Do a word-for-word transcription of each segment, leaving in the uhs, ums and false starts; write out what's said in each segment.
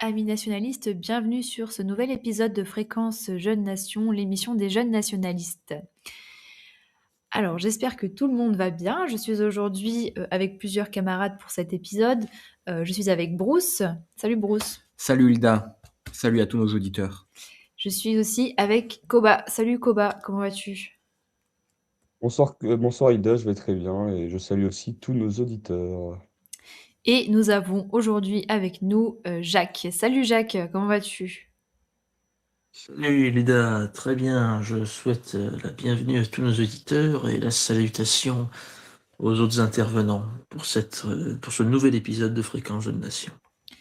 Amis nationalistes, bienvenue sur ce nouvel épisode de Fréquence Jeunes Nation, l'émission des jeunes nationalistes. Alors, j'espère que tout le monde va bien. Je suis aujourd'hui euh, avec plusieurs camarades pour cet épisode. Euh, je suis avec Bruce. Salut Bruce. Salut Hilda, salut à tous nos auditeurs. Je suis aussi avec Koba. Salut Koba, comment vas-tu? Bonsoir, euh, bonsoir Ida, je vais très bien et je salue aussi tous nos auditeurs. Et nous avons aujourd'hui avec nous euh, Jacques. Salut Jacques, comment vas-tu? Salut Lida, très bien. Je souhaite euh, la bienvenue à tous nos auditeurs et la salutation aux autres intervenants pour, cette, euh, pour ce nouvel épisode de Fréquence Jeunes Nation.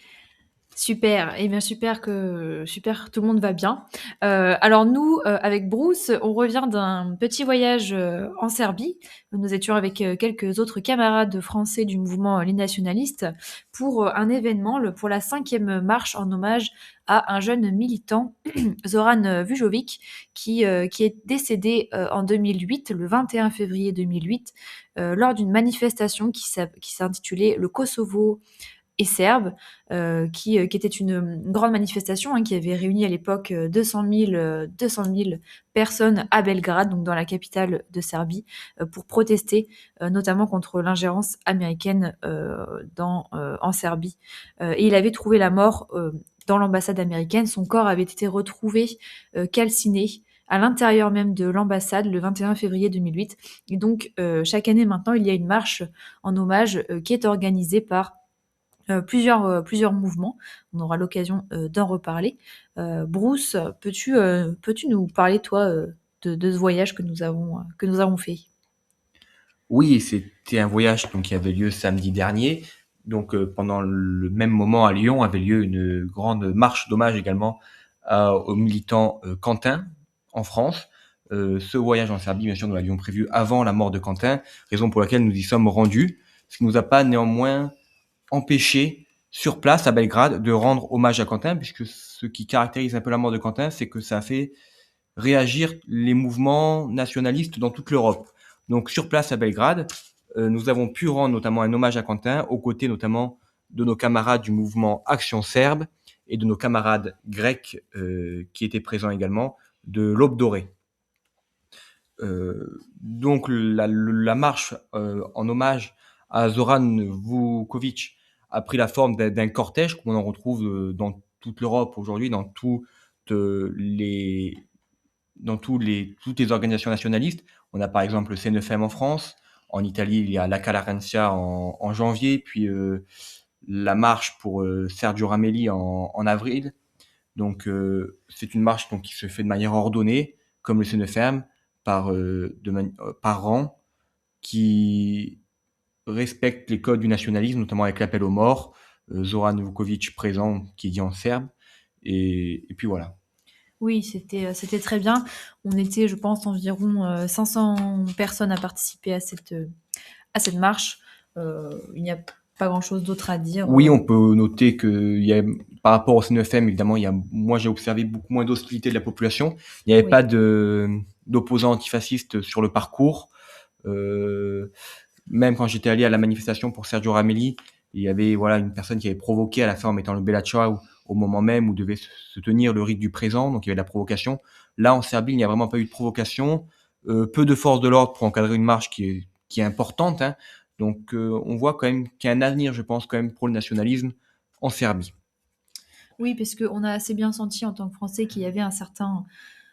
Super, et bien super que super, tout le monde va bien. Euh, alors nous, euh, avec Bruce, on revient d'un petit voyage euh, en Serbie. Nous étions avec euh, quelques autres camarades français du mouvement euh, Les Nationalistes pour euh, un événement, le, pour la cinquième marche en hommage à un jeune militant, Zoran Vujovic, qui, euh, qui est décédé euh, en deux mille huit, le vingt et un février deux mille huit, euh, lors d'une manifestation qui s'a- qui s'intitulait Le Kosovo et serbe, euh, qui, euh, qui était une, une grande manifestation hein, qui avait réuni à l'époque euh, deux cent mille, euh, deux cent mille personnes à Belgrade, donc dans la capitale de Serbie, euh, pour protester euh, notamment contre l'ingérence américaine euh, dans, euh, en Serbie. Euh, et il avait trouvé la mort euh, dans l'ambassade américaine. Son corps avait été retrouvé euh, calciné à l'intérieur même de l'ambassade le vingt et un février deux mille huit. Et donc, euh, chaque année maintenant, il y a une marche en hommage euh, qui est organisée par euh, plusieurs, euh, plusieurs mouvements. On aura l'occasion euh, d'en reparler. Euh, Bruce, peux-tu euh, peux-tu nous parler, toi, euh, de, de ce voyage que nous avons, euh, que nous avons fait? Oui, c'était un voyage donc, qui avait lieu samedi dernier. Donc euh, pendant le même moment à Lyon avait lieu une grande marche d'hommage également à- au militant euh, Quentin en France. Euh, ce voyage en Serbie, bien sûr, nous l'avions prévu avant la mort de Quentin, raison pour laquelle nous y sommes rendus, ce qui nous a pas néanmoins empêché sur place à Belgrade de rendre hommage à Quentin, puisque ce qui caractérise un peu la mort de Quentin, c'est que ça a fait réagir les mouvements nationalistes dans toute l'Europe. Donc sur place à Belgrade, euh, nous avons pu rendre notamment un hommage à Quentin, aux côtés notamment de nos camarades du mouvement Action Serbe et de nos camarades grecs euh, qui étaient présents également de l'Aube dorée. Euh, donc la, la marche euh, en hommage à Zoran Vukovic a pris la forme d'un, d'un cortège qu'on en retrouve euh, dans toute l'Europe aujourd'hui, dans toutes les dans tous les, toutes les organisations nationalistes. On a par exemple le C neuf M en France. En Italie, il y a la Calarencia en, en janvier, puis euh, la marche pour euh, Sergio Ramelli en, en avril. Donc euh, c'est une marche donc, qui se fait de manière ordonnée, comme le C neuf M, par, euh, de mani- euh, par rang, qui respecte les codes du nationalisme, notamment avec l'appel aux morts, euh, Zoran Vukovic présent, qui est dit en serbe. Et, et puis voilà. Oui, c'était, euh, c'était très bien. On était, je pense, environ euh, cinq cents personnes à participer à cette, euh, à cette marche. Euh, il n'y a pas grand-chose d'autre à dire. Oui, Euh, on peut noter que il y a, par rapport au C neuf M, évidemment, il y a, moi j'ai observé beaucoup moins d'hostilité de la population. Il n'y avait oui. pas de d'opposants antifascistes sur le parcours. Euh, Même quand j'étais allé à la manifestation pour Sergio Ramelli, il y avait voilà une personne qui avait provoqué à la fin en mettant le Bella Ciao au moment même où devait se tenir le rite du présent, donc il y avait de la provocation. Là, en Serbie, il n'y a vraiment pas eu de provocation. Euh, peu de forces de l'ordre pour encadrer une marche qui est qui est importante. Hein. Donc, euh, on voit quand même qu'il y a un avenir, je pense, quand même pour le nationalisme en Serbie. Oui, parce qu'on a assez bien senti en tant que Français qu'il y avait un certain,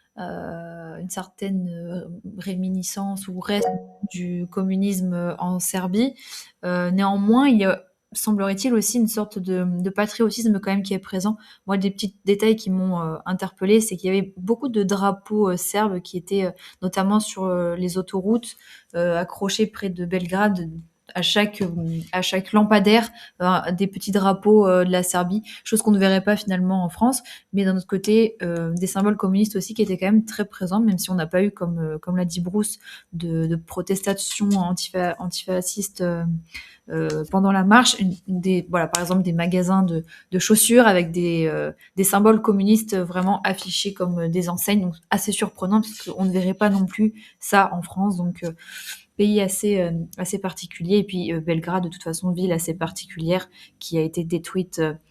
euh, une certaine euh, réminiscence ou reste du communisme en Serbie. Euh, néanmoins, il y a, semblerait-il, aussi une sorte de, de patriotisme quand même qui est présent. Moi, des petits détails qui m'ont euh, interpellée, c'est qu'il y avait beaucoup de drapeaux euh, serbes qui étaient euh, notamment sur euh, les autoroutes, euh, accrochés près de Belgrade. À chaque, à chaque lampadaire, euh, des petits drapeaux euh, de la Serbie, chose qu'on ne verrait pas finalement en France, mais d'un autre côté, euh, des symboles communistes aussi qui étaient quand même très présents, même si on n'a pas eu, comme, euh, comme l'a dit Bruce, de, de protestation antifa, antifasciste euh, euh, pendant la marche. Une, des, voilà, par exemple, des magasins de, de chaussures avec des, euh, des symboles communistes vraiment affichés comme des enseignes, donc assez surprenant parce qu'on ne verrait pas non plus ça en France. Donc, euh, pays assez, euh, assez particulier. Et puis, euh, Belgrade, de toute façon, ville assez particulière qui a été détruite. Euh,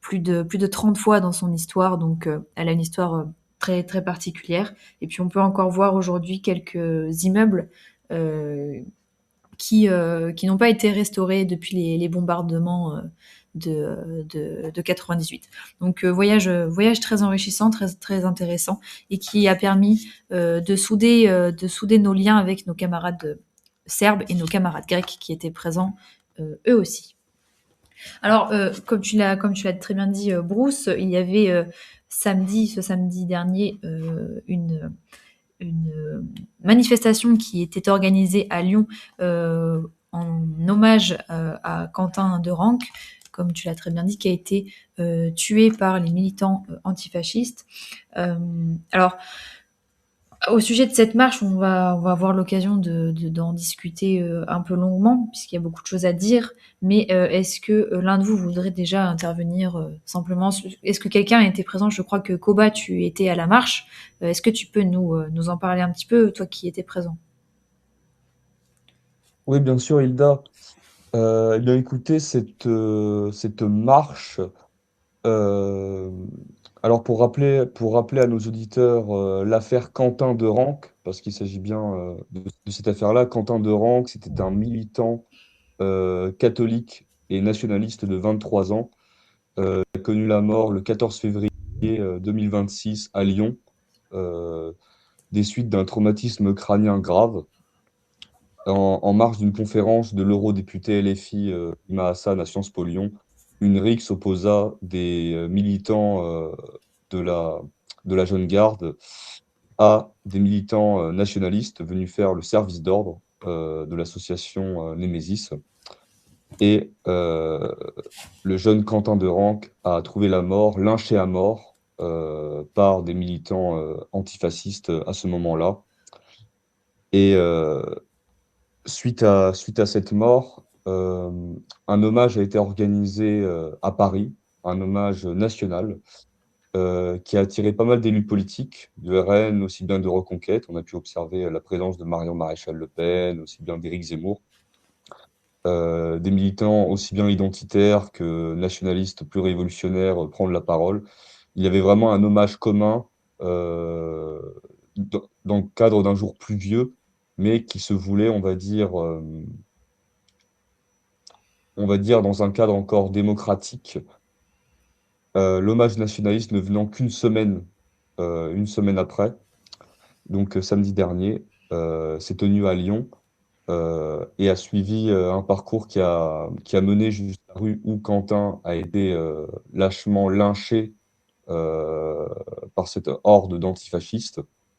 plus de, plus de trente fois dans son histoire, donc euh, elle a une histoire euh, très, très particulière. Et puis on peut encore voir aujourd'hui quelques immeubles euh, qui, euh, qui n'ont pas été restaurés depuis les, les bombardements euh, de, de, de quatre-vingt-dix-huit. Donc euh, voyage, voyage très enrichissant, très, très intéressant, et qui a permis euh, de, souder, euh, de souder nos liens avec nos camarades serbes et nos camarades grecs qui étaient présents euh, eux aussi. Alors, euh, comme tu l'as, comme tu l'as très bien dit, euh, Bruce, il y avait euh, samedi, ce samedi dernier, euh, une, une manifestation qui était organisée à Lyon euh, en hommage euh, à Quentin de Ranc, comme tu l'as très bien dit, qui a été euh, tué par les militants euh, antifascistes. Euh, alors, au sujet de cette marche, on va, on va avoir l'occasion de, de- d'en discuter euh, un peu longuement, puisqu'il y a beaucoup de choses à dire. Mais euh, est-ce que euh, l'un de vous voudrait déjà intervenir euh, simplement sur- Est-ce que quelqu'un était présent? Je crois que Koba, tu étais à la marche. Euh, est-ce que tu peux nous, euh, nous en parler un petit peu, toi qui étais présent? Oui, bien sûr, Hilda. Euh, eh bien, écoutez, cette, euh, cette marche, euh, alors pour rappeler, pour rappeler à nos auditeurs euh, l'affaire Quentin de Ranc, parce qu'il s'agit bien euh, de, de cette affaire-là. Quentin de Ranc, c'était un militant euh, catholique et nationaliste de vingt-trois ans, euh, qui a connu la mort le quatorze février euh, deux mille vingt-six à Lyon, euh, des suites d'un traumatisme crânien grave, en, en marge d'une conférence de l'eurodéputé L F I euh, Ima Hassan à Sciences Po Lyon. Une rixe opposa des euh, militants euh, de la, de la Jeune Garde à des militants euh, nationalistes venus faire le service d'ordre euh, de l'association euh, Némésis. Et euh, le jeune Quentin de Ranc a trouvé la mort, lynché à mort euh, par des militants euh, antifascistes euh, à ce moment-là. Et euh, suite à, suite à cette mort, euh, un hommage a été organisé euh, à Paris, un hommage national euh, qui a attiré pas mal d'élus politiques, de R N, aussi bien de Reconquête. On a pu observer la présence de Marion Maréchal Le Pen, aussi bien d'Éric Zemmour. Euh, des militants aussi bien identitaires que nationalistes plus révolutionnaires euh, prendre la parole. Il y avait vraiment un hommage commun euh, dans, dans le cadre d'un jour pluvieux, mais qui se voulait, on va dire, euh, on va dire dans un cadre encore démocratique. Euh, l'hommage nationaliste ne venant qu'une semaine, euh, une semaine après, donc euh, samedi dernier, euh, s'est tenu à Lyon. Euh, et a suivi euh, un parcours qui a, qui a mené jusqu'à la rue où Quentin a été euh, lâchement lynché euh, par cette horde d'antifascistes.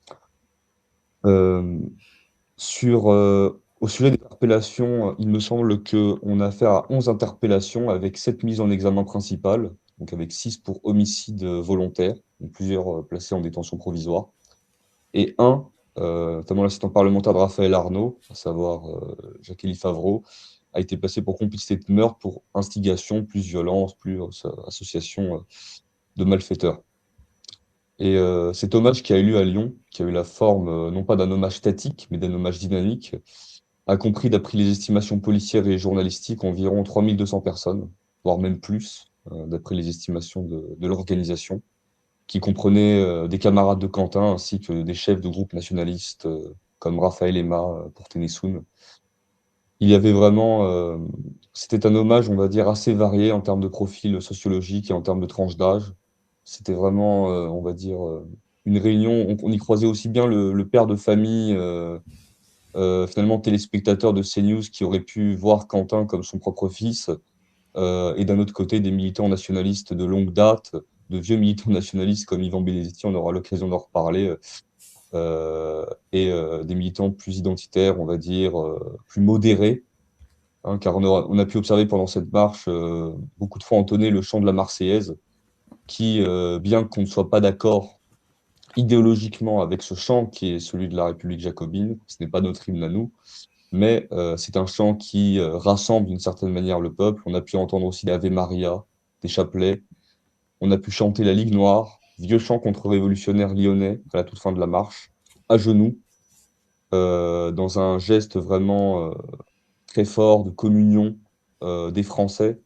Euh, sur, euh, au sujet des interpellations, il me semble qu'on a affaire à onze interpellations avec sept mises en examen principales, donc avec six pour homicide volontaire, donc plusieurs euh, placés en détention provisoire, et un, euh, notamment l'assistant parlementaire de Raphaël Arnaud, à savoir euh, Jacques-Élie Favreau, a été placé pour complicité de meurtre, pour instigation, plus violence, plus euh, association euh, de malfaiteurs. Et euh, cet hommage qui a eu lieu à Lyon, qui a eu la forme euh, non pas d'un hommage statique, mais d'un hommage dynamique, a compris, d'après les estimations policières et journalistiques, environ trois mille deux cents personnes, voire même plus, euh, d'après les estimations de, de l'organisation, qui comprenait euh, des camarades de Quentin ainsi que des chefs de groupes nationalistes euh, comme Raphaël Emma euh, pour Ténessoun. Il y avait vraiment, euh, c'était un hommage, on va dire, assez varié en termes de profil sociologique et en termes de tranche d'âge. C'était vraiment, euh, on va dire, euh, une réunion. On, on y croisait aussi bien le, le père de famille, euh, euh, finalement téléspectateur de CNews, qui aurait pu voir Quentin comme son propre fils, euh, et d'un autre côté, des militants nationalistes de longue date, de vieux militants nationalistes comme Yvan Benedetti, on aura l'occasion d'en reparler, euh, et euh, des militants plus identitaires, on va dire, euh, plus modérés, hein, car on, aura- on a pu observer pendant cette marche euh, beaucoup de fois entonner le chant de la Marseillaise, qui, euh, bien qu'on ne soit pas d'accord idéologiquement avec ce chant qui est celui de la République jacobine, ce n'est pas notre hymne à nous, mais euh, c'est un chant qui euh, rassemble d'une certaine manière le peuple. On a pu entendre aussi l'Ave Maria, des chapelets. On a pu chanter la Ligue Noire, vieux chant contre-révolutionnaire lyonnais à la toute fin de la marche, à genoux, euh, dans un geste vraiment euh, très fort de communion euh, des Français.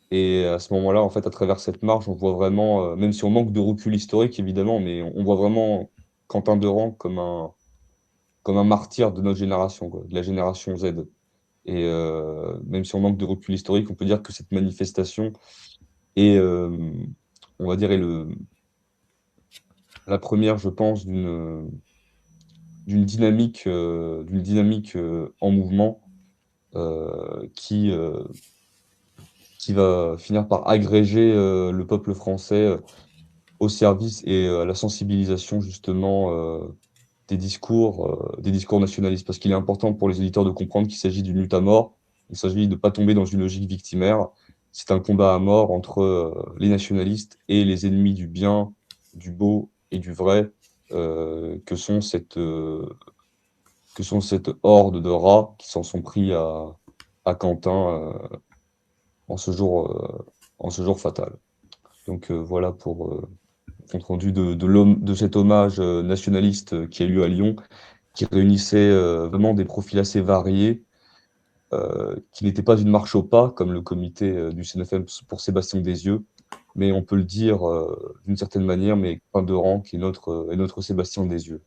Et à ce moment-là, en fait, à travers cette marche, on voit vraiment, euh, même si on manque de recul historique, évidemment, mais on, on voit vraiment Quentin Durand comme un, comme un martyr de notre génération, quoi, de la génération Z. Et euh, même si on manque de recul historique, on peut dire que cette manifestation est, euh, on va dire, est le, la première, je pense, d'une d'une dynamique, euh, d'une dynamique euh, en mouvement euh, qui, euh, qui va finir par agréger euh, le peuple français euh, au service et euh, à la sensibilisation justement euh, des discours, euh, des discours nationalistes. Parce qu'il est important pour les éditeurs de comprendre qu'il s'agit d'une lutte à mort. Il s'agit de ne pas tomber dans une logique victimaire. C'est un combat à mort entre euh, les nationalistes et les ennemis du bien, du beau et du vrai, euh, que sont cette, euh, que sont cette horde de rats qui s'en sont pris à, à Quentin euh, en ce jour, euh, en ce jour fatal. Donc euh, voilà pour euh, le compte rendu de, de, l'homme, de cet hommage euh, nationaliste euh, qui a eu lieu à Lyon, qui réunissait euh, vraiment des profils assez variés, euh, qui n'était pas une marche au pas, comme le comité euh, du C N F M pour Sébastien Desieux, mais on peut le dire euh, d'une certaine manière, mais Quentin Durand qui est notre, euh, est notre Sébastien Desieux.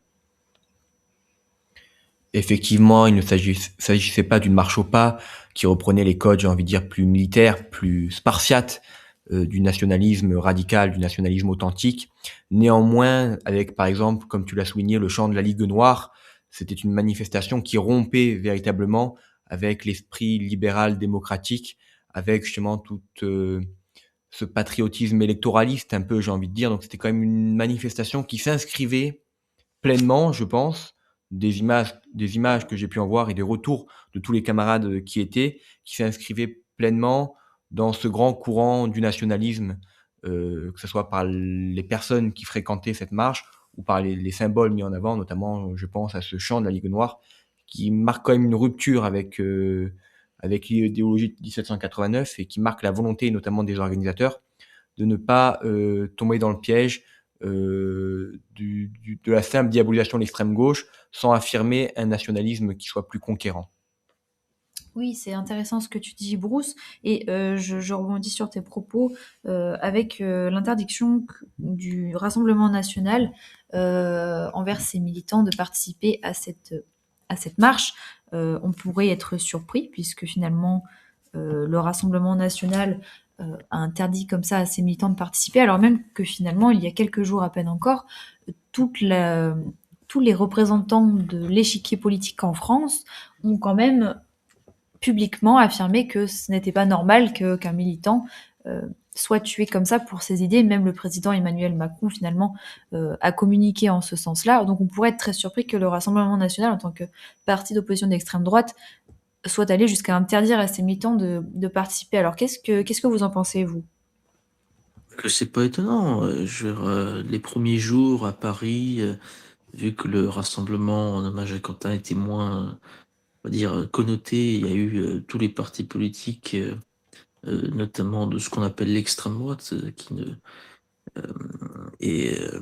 Effectivement, il ne s'agisse- s'agissait pas d'une marche au pas qui reprenait les codes, j'ai envie de dire, plus militaires, plus spartiates euh, du nationalisme radical, du nationalisme authentique. Néanmoins, avec par exemple, comme tu l'as souligné, le chant de la Ligue noire, c'était une manifestation qui rompait véritablement avec l'esprit libéral démocratique, avec justement tout euh, ce patriotisme électoraliste un peu, j'ai envie de dire. Donc c'était quand même une manifestation qui s'inscrivait pleinement, je pense, des images, des images que j'ai pu en voir et des retours de tous les camarades qui étaient, qui s'inscrivaient pleinement dans ce grand courant du nationalisme, euh, que ce soit par les personnes qui fréquentaient cette marche ou par les, les symboles mis en avant, notamment, je pense à ce chant de la Ligue noire, qui marque quand même une rupture avec euh, avec l'idéologie de dix-sept cent quatre-vingt-neuf et qui marque la volonté, notamment des organisateurs, de ne pas euh, tomber dans le piège euh, du, du, de la simple diabolisation de l'extrême gauche sans affirmer un nationalisme qui soit plus conquérant. Oui, c'est intéressant ce que tu dis, Bruce, et euh, je, je rebondis sur tes propos euh, avec euh, l'interdiction du Rassemblement national euh, envers ses militants de participer à cette, à cette marche. Euh, on pourrait être surpris puisque finalement euh, le Rassemblement national euh, a interdit comme ça à ses militants de participer, alors même que finalement, il y a quelques jours à peine encore, toute la, tous les représentants de l'échiquier politique en France ont quand même publiquement affirmé que ce n'était pas normal que, qu'un militant euh, soit tué comme ça pour ses idées. Même le président Emmanuel Macron, finalement, euh, a communiqué en ce sens-là. Donc on pourrait être très surpris que le Rassemblement national, en tant que parti d'opposition d'extrême droite, soit allé jusqu'à interdire à ses militants de, de participer. Alors qu'est-ce que, qu'est-ce que vous en pensez, vous? Que c'est pas étonnant. euh, Je veux dire, euh, les premiers jours à Paris, euh, vu que le rassemblement en hommage à Quentin était moins, on va dire, euh, connoté, il y a eu euh, tous les partis politiques, euh, euh, notamment de ce qu'on appelle l'extrême droite, euh, qui ne, euh, et euh,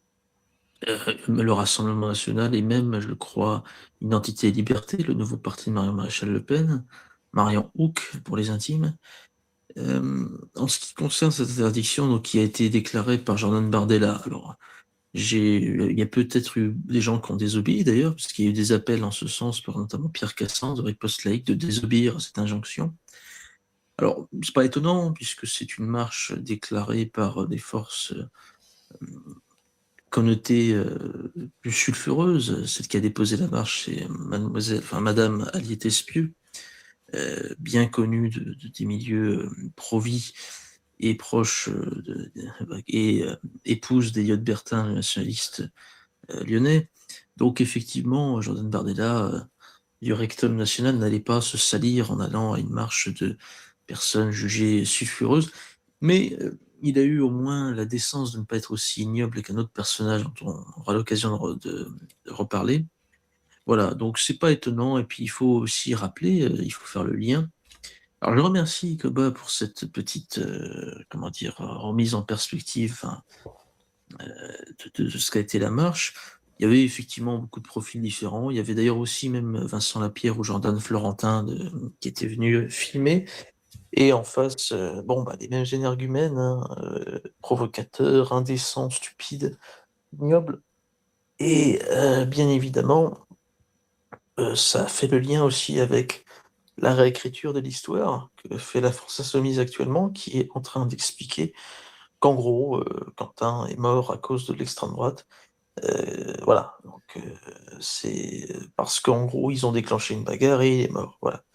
euh, le Rassemblement national et même, je le crois, Identité et Liberté, le nouveau parti de Marion Maréchal Le Pen, Marion Houck pour les intimes. Euh, en ce qui concerne cette interdiction, donc, qui a été déclarée par Jordan Bardella, alors j'ai, il y a peut-être eu des gens qui ont désobéi d'ailleurs, parce qu'il y a eu des appels en ce sens par notamment Pierre Cassens de Riposte Laïque de désobéir à cette injonction. Alors, c'est pas étonnant, puisque c'est une marche déclarée par des forces euh, connotée euh, plus sulfureuse. Celle qui a déposé la marche, c'est mademoiselle, enfin madame Aliette Espieux, euh, bien connue de, de, des milieux euh, pro-vie et proche euh, de, de, et euh, épouse d'Eliott Bertin, le nationaliste euh, lyonnais. Donc effectivement, Jordan Bardella euh, du rectum national n'allait pas se salir en allant à une marche de personnes jugées sulfureuses, mais euh, il a eu au moins la décence de ne pas être aussi ignoble qu'un autre personnage dont on aura l'occasion de, de, de reparler. Voilà, donc c'est pas étonnant, et puis il faut aussi rappeler, euh, il faut faire le lien. Alors je remercie Koba pour cette petite, euh, comment dire, remise en perspective hein, euh, de, de, de ce qu'a été la marche. Il y avait effectivement beaucoup de profils différents. Il y avait d'ailleurs aussi même Vincent Lapierre ou Jordan Florentin de, qui étaient venus filmer. Et en face, euh, bon, bah, les mêmes énergumènes, hein, euh, provocateurs, indécents, stupides, ignobles. Et euh, bien évidemment, euh, ça fait le lien aussi avec la réécriture de l'histoire que fait la France Insoumise actuellement, qui est en train d'expliquer qu'en gros, euh, Quentin est mort à cause de l'extrême droite. Euh, voilà, donc euh, c'est parce qu'en gros, ils ont déclenché une bagarre et il est mort. Voilà.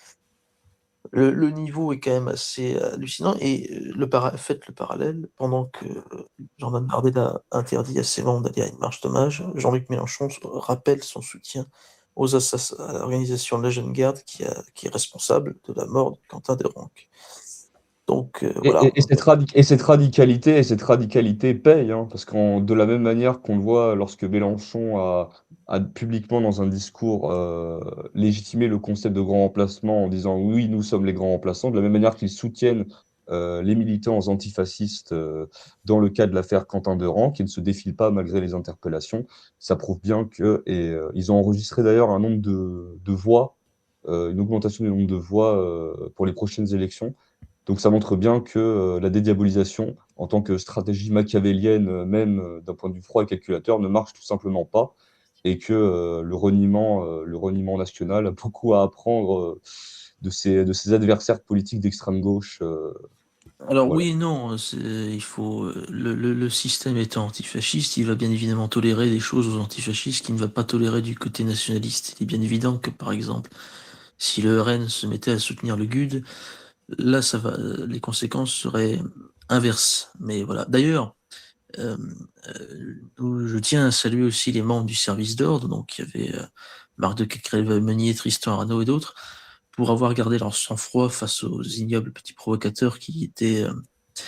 Le, le niveau est quand même assez hallucinant et euh, le para- faites le parallèle, pendant que euh, Jordan Bardella interdit à ses membres d'aller à une marche d'hommage, Jean-Luc Mélenchon s- rappelle son soutien aux assass- à l'organisation de la Jeune Garde qui, a- qui est responsable de la mort de Quentin Desronques. Donc euh, Et, voilà. et- et cette radi- et cette radicalité, et cette radicalité paye, hein, parce qu'en de la même manière qu'on le voit lorsque Mélenchon a, a publiquement dans un discours euh, légitimé le concept de grand remplacement en disant oui, nous sommes les grands remplaçants, de la même manière qu'ils soutiennent euh, les militants antifascistes euh, dans le cas de l'affaire Quentin Deran, qui ne se défilent pas malgré les interpellations, ça prouve bien que, et euh, ils ont enregistré d'ailleurs un nombre de, de voix, euh, une augmentation du nombre de voix euh, pour les prochaines élections. Donc ça montre bien que euh, la dédiabolisation, en tant que stratégie machiavélienne, euh, même euh, d'un point de vue froid et calculateur, ne marche tout simplement pas, et que euh, le reniement, euh, le reniement national a beaucoup à apprendre euh, de ses, de ses adversaires politiques d'extrême gauche. euh, Alors voilà. oui et non, c'est- il faut euh, le, le- le système étant antifasciste, il va bien évidemment tolérer des choses aux antifascistes qu'il ne va pas tolérer du côté nationaliste. Il est bien évident que par exemple, si le R N se mettait à soutenir le G U D, là ça va, euh, les conséquences seraient inverses. Mais voilà. D'ailleurs, euh, euh, je tiens à saluer aussi les membres du service d'ordre, donc il y avait euh, Marc de Kekrel-Meunier, Tristan Arnaud et d'autres, pour avoir gardé leur sang-froid face aux ignobles petits provocateurs qui étaient euh,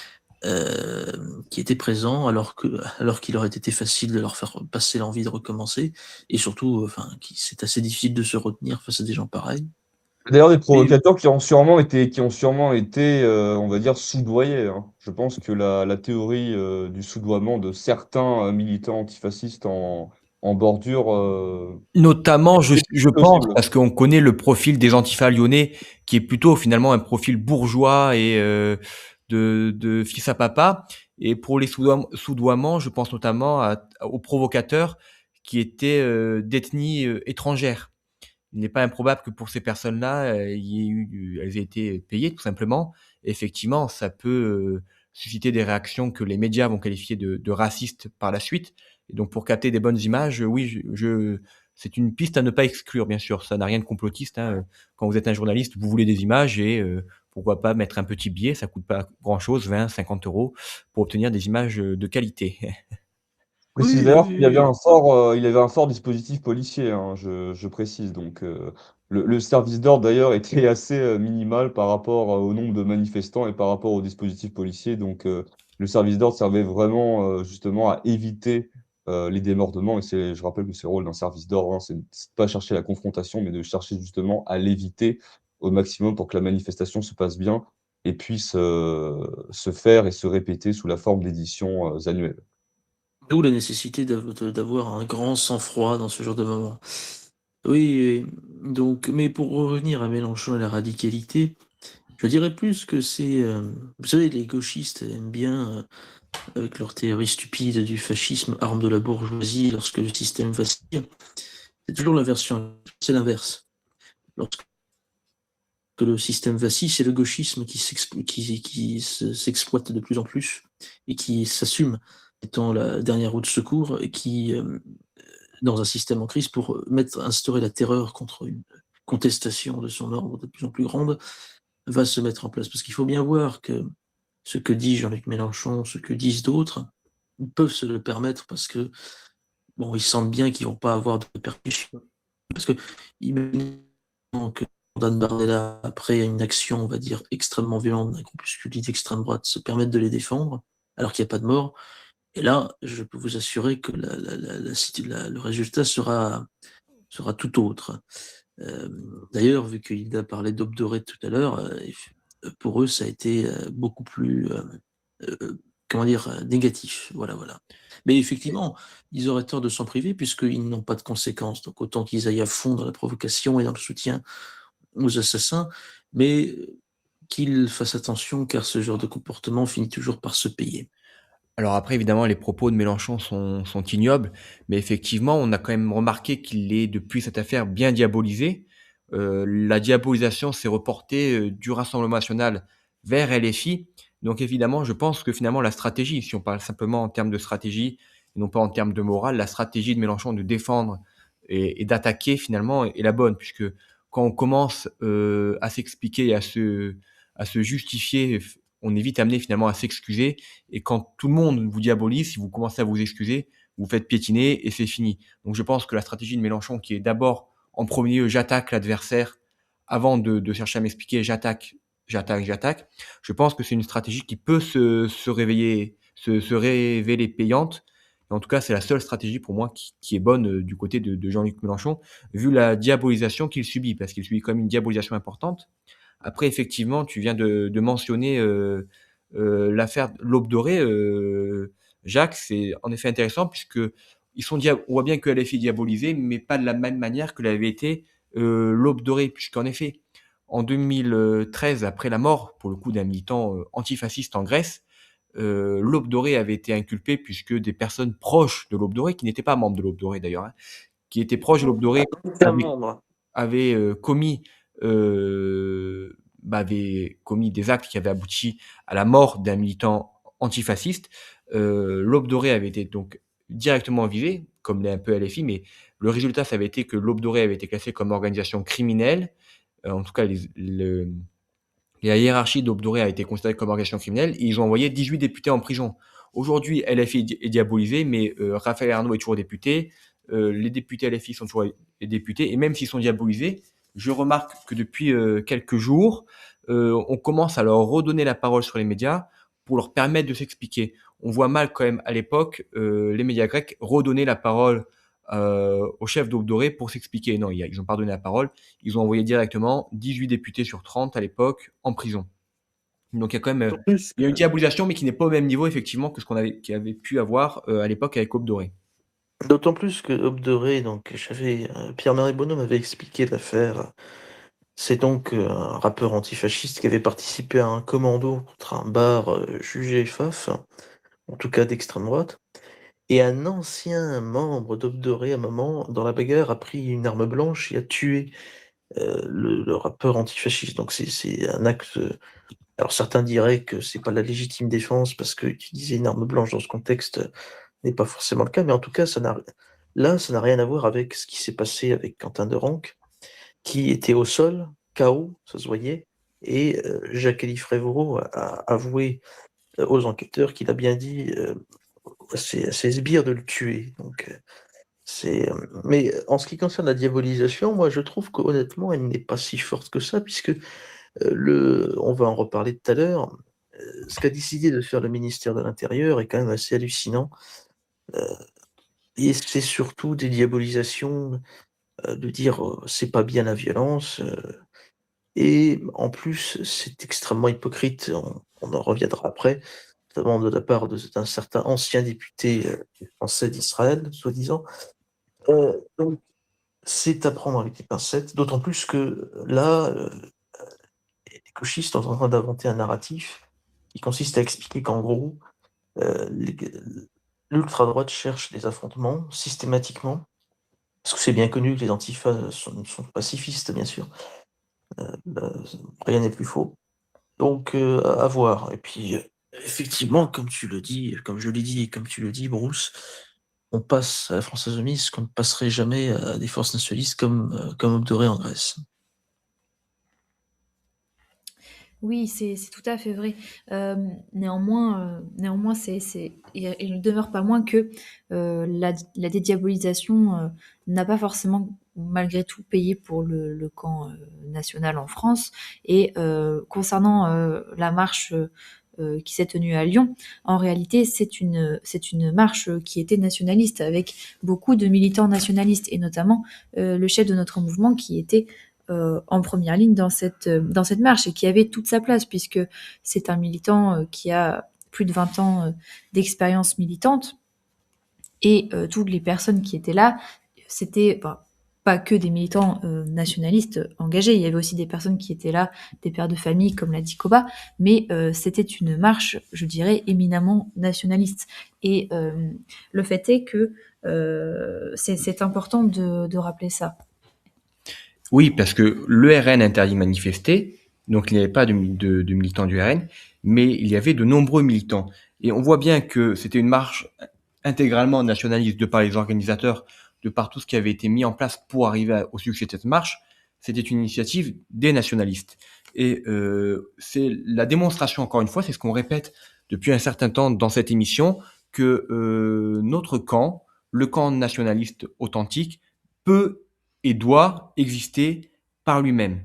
euh, qui étaient présents, alors que alors qu'il aurait été facile de leur faire passer l'envie de recommencer, et surtout, enfin, qui, c'est assez difficile de se retenir face à des gens pareils. D'ailleurs, des Mais provocateurs qui ont sûrement été, qui ont sûrement été, euh, on va dire, soudoyés, hein. Je pense que la, la théorie euh, du soudoiement de certains euh, militants antifascistes en, en bordure euh, Notamment, je, est je pense, plausible. parce qu'on connaît le profil des antifas lyonnais, qui est plutôt finalement un profil bourgeois et euh, de, de fils à papa. Et pour les soudoiements, soudoiements, je pense notamment à- aux provocateurs qui étaient euh, d'ethnie euh, étrangère. Il n'est pas improbable que pour ces personnes-là, euh, il y ait eu, du- elles aient été payées tout simplement. Effectivement, ça peut euh, susciter des réactions que les médias vont qualifier de, de racistes par la suite. Et donc, pour capter des bonnes images, oui, je, je- c'est une piste à ne pas exclure, bien sûr. Ça n'a rien de complotiste, hein. Quand vous êtes un journaliste, vous voulez des images et euh, pourquoi pas mettre un petit billet, ça coûte pas grand-chose, vingt, cinquante euros, pour obtenir des images de qualité. Précise oui, d'ailleurs qu'il y avait oui, un fort, euh, il avait un fort dispositif policier, hein, je, je précise. Donc, euh, le, le service d'ordre d'ailleurs était assez euh, minimal par rapport euh, au nombre de manifestants et par rapport au dispositif policier. Donc, euh, le service d'ordre servait vraiment euh, justement à éviter euh, les démordements. Et c'est, je rappelle que c'est le rôle d'un service d'ordre, hein, c'est c'est de pas chercher la confrontation, mais de chercher justement à l'éviter au maximum pour que la manifestation se passe bien et puisse euh, se faire et se répéter sous la forme d'éditions euh, annuelles. d'où la nécessité d'av- de- d'avoir un grand sang-froid dans ce genre de moment. Oui, oui. Donc, mais pour revenir à Mélenchon et la radicalité, je dirais plus que c'est, euh, vous savez, les gauchistes aiment bien, euh, avec leur théorie stupide du fascisme, arme de la bourgeoisie lorsque le système vacille. C'est toujours la version, c'est l'inverse. Lorsque le système vacille, c'est le gauchisme qui s'explo- qui, qui se- s'exploite de plus en plus et qui s'assume étant la dernière roue de secours et qui, euh, dans un système en crise, pour mettre, instaurer la terreur contre une contestation de son ordre de plus en plus grande, va se mettre en place. Parce qu'il faut bien voir que ce que dit Jean-Luc Mélenchon, ce que disent d'autres, ils peuvent se le permettre parce que, bon, ils sentent bien qu'ils vont pas avoir de répercussions. Parce que, imaginons que Dan Bardella, après une action, on va dire, extrêmement violente d'un groupuscule d'extrême droite, se permette de les défendre, alors qu'il n'y a pas de mort. Et là, je peux vous assurer que la, la, la, la, la, le résultat sera, sera tout autre. Euh, D'ailleurs, vu qu'Hilda parlait d'Aube dorée tout à l'heure, euh, pour eux, ça a été euh, beaucoup plus, euh, euh, comment dire, euh, négatif. Voilà, voilà. Mais effectivement, ils auraient tort de s'en priver puisqu'ils n'ont pas de conséquences. Donc autant qu'ils aillent à fond dans la provocation et dans le soutien aux assassins. Mais qu'il fasse attention car ce genre de comportement finit toujours par se payer. Alors après, évidemment, les propos de Mélenchon sont, sont ignobles, mais effectivement, on a quand même remarqué qu'il est, depuis cette affaire, bien diabolisé. Euh, la diabolisation s'est reportée euh, du Rassemblement national vers L F I. Donc évidemment, je pense que finalement, la stratégie, si on parle simplement en termes de stratégie, et non pas en termes de morale, la stratégie de Mélenchon de défendre et, et d'attaquer, finalement, est la bonne, puisque quand on commence euh, à s'expliquer et à se, à se justifier, on est vite amené finalement à s'excuser. Et quand tout le monde vous diabolise, si vous commencez à vous excuser, vous faites piétiner et c'est fini. Donc je pense que la stratégie de Mélenchon, qui est d'abord en premier lieu, j'attaque l'adversaire avant de, de chercher à m'expliquer, j'attaque, j'attaque, j'attaque. Je pense que c'est une stratégie qui peut se, se réveiller, se, se révéler payante. Et en tout cas, c'est la seule stratégie pour moi qui, qui est bonne euh, du côté de, de Jean-Luc Mélenchon, vu la diabolisation qu'il subit, parce qu'il subit quand même une diabolisation importante. Après, effectivement, tu viens de, de mentionner euh, euh, l'affaire L'Aube dorée. Euh, Jacques, c'est en effet intéressant puisque ils sont dia- on voit bien que L F I est diabolisé, mais pas de la même manière que l'avait été euh, L'Aube dorée, puisqu'en effet, en deux mille treize, après la mort, pour le coup, d'un militant euh, antifasciste en Grèce, euh, L'Aube dorée avait été inculpée puisque des personnes proches de L'Aube dorée, qui n'étaient pas membres de L'Aube dorée d'ailleurs, hein, qui étaient proches de L'Aube dorée, Aucun avaient membre. avait euh, commis euh, bah, avait commis des actes qui avaient abouti à la mort d'un militant antifasciste. Euh, L'Aube dorée avait été donc directement visée, comme l'est un peu L F I, mais le résultat, ça avait été que l'Aube dorée avait été classée comme organisation criminelle. Euh, en tout cas, les, le, la hiérarchie d'Aube dorée a été considérée comme organisation criminelle et ils ont envoyé dix-huit députés en prison. Aujourd'hui, L F I est diabolisé, mais euh, Raphaël Arnaud est toujours député. Euh, les députés L F I sont toujours les députés. Et même s'ils sont diabolisés, je remarque que depuis euh, quelques jours, euh, on commence à leur redonner la parole sur les médias pour leur permettre de s'expliquer. On voit mal quand même à l'époque euh, les médias grecs redonner la parole euh, au chef d'Aube dorée pour s'expliquer. Non, ils n'ont pas donné la parole. Ils ont envoyé directement dix-huit députés sur trente à l'époque en prison. Donc il y a quand même euh, D'autant plus il y a une que, diabolisation, mais qui n'est pas au même niveau effectivement que ce qu'on avait, qui avait pu avoir euh, à l'époque avec Aube dorée. d'autant plus que Aube dorée, donc j'avais euh, Pierre-Marie Bonneau m'avait expliqué l'affaire. C'est donc euh, un rappeur antifasciste qui avait participé à un commando contre un bar euh, jugé F A F, en tout cas d'extrême droite. Et un ancien membre d'Aube dorée, à un moment, dans la bagarre, a pris une arme blanche et a tué euh, le, le rappeur antifasciste. Donc c'est c'est un acte. euh, Alors certains diraient que c'est pas la légitime défense parce que utiliser une arme blanche dans ce contexte euh, n'est pas forcément le cas, mais en tout cas, ça n'a là, ça n'a rien à voir avec ce qui s'est passé avec Quentin Derenque, qui était au sol, K O, ça se voyait, et euh, Jacques-Élie Frévaux a, a avoué euh, aux enquêteurs qu'il a bien dit euh, à ses, à ses sbires de le tuer. Donc euh, c'est. euh, Mais en ce qui concerne la diabolisation, moi je trouve qu'honnêtement, elle n'est pas si forte que ça, puisque euh, le, on va en reparler tout à l'heure. euh, Ce qu'a décidé de faire le ministère de l'Intérieur est quand même assez hallucinant. Euh, et c'est surtout des diabolisations, euh, de dire euh, c'est pas bien la violence. euh, et en plus, c'est extrêmement hypocrite. On, on en reviendra après, notamment de la part de- d'un certain ancien député euh, français d'Israël, soi-disant. Euh, donc, c'est à prendre avec des pincettes, d'autant plus que là, euh, les gauchistes sont en train d'inventer un narratif qui consiste à expliquer qu'en gros, euh, les- l'ultra-droite cherche des affrontements systématiquement, parce que c'est bien connu que les antifas sont, sont pacifistes, bien sûr. Euh, bah, rien n'est plus faux. Donc, euh, à à voir. Et puis, euh, effectivement, comme tu le dis, comme je l'ai dit et comme tu le dis, Bruce, on passe à la France insoumise ce qu'on ne passerait jamais à des forces nationalistes comme, euh, comme Aube dorée en Grèce. Oui, c'est c'est tout à fait vrai. Hem, néanmoins, heu, néanmoins, c'est c'est il il ne demeure pas moins que, heu, la la dédiabolisation, heu, n'a pas forcément, malgré tout, payé pour le le camp, heu, national en France et heu, concernant, heu, la marche, heu heu, qui s'est tenue à Lyon, en réalité, c'est une, c'est une marche, qui était nationaliste avec beaucoup de militants nationalistes et notamment, heu, le chef de notre mouvement qui était euh, en première ligne dans cette, euh, dans cette marche et qui avait toute sa place puisque c'est un militant euh, qui a plus de vingt ans euh, d'expérience militante et euh, toutes les personnes qui étaient là, c'était, bon, pas que des militants euh, nationalistes engagés, il y avait aussi des personnes qui étaient là, des pères de famille, comme l'a dit Koba, mais euh, c'était une marche, je dirais, éminemment nationaliste. Et euh, le fait est que euh, c'est, c'est important de, de rappeler ça. Oui, parce que le R N interdit de manifester, donc il n'y avait pas de, de, de militants du R N, mais il y avait de nombreux militants. Et on voit bien que c'était une marche intégralement nationaliste de par les organisateurs, de par tout ce qui avait été mis en place pour arriver à- au succès de cette marche. C'était une initiative des nationalistes. Et euh, c'est la démonstration, encore une fois, c'est ce qu'on répète depuis un certain temps dans cette émission, que euh, notre camp, le camp nationaliste authentique, peut et doit exister par lui-même.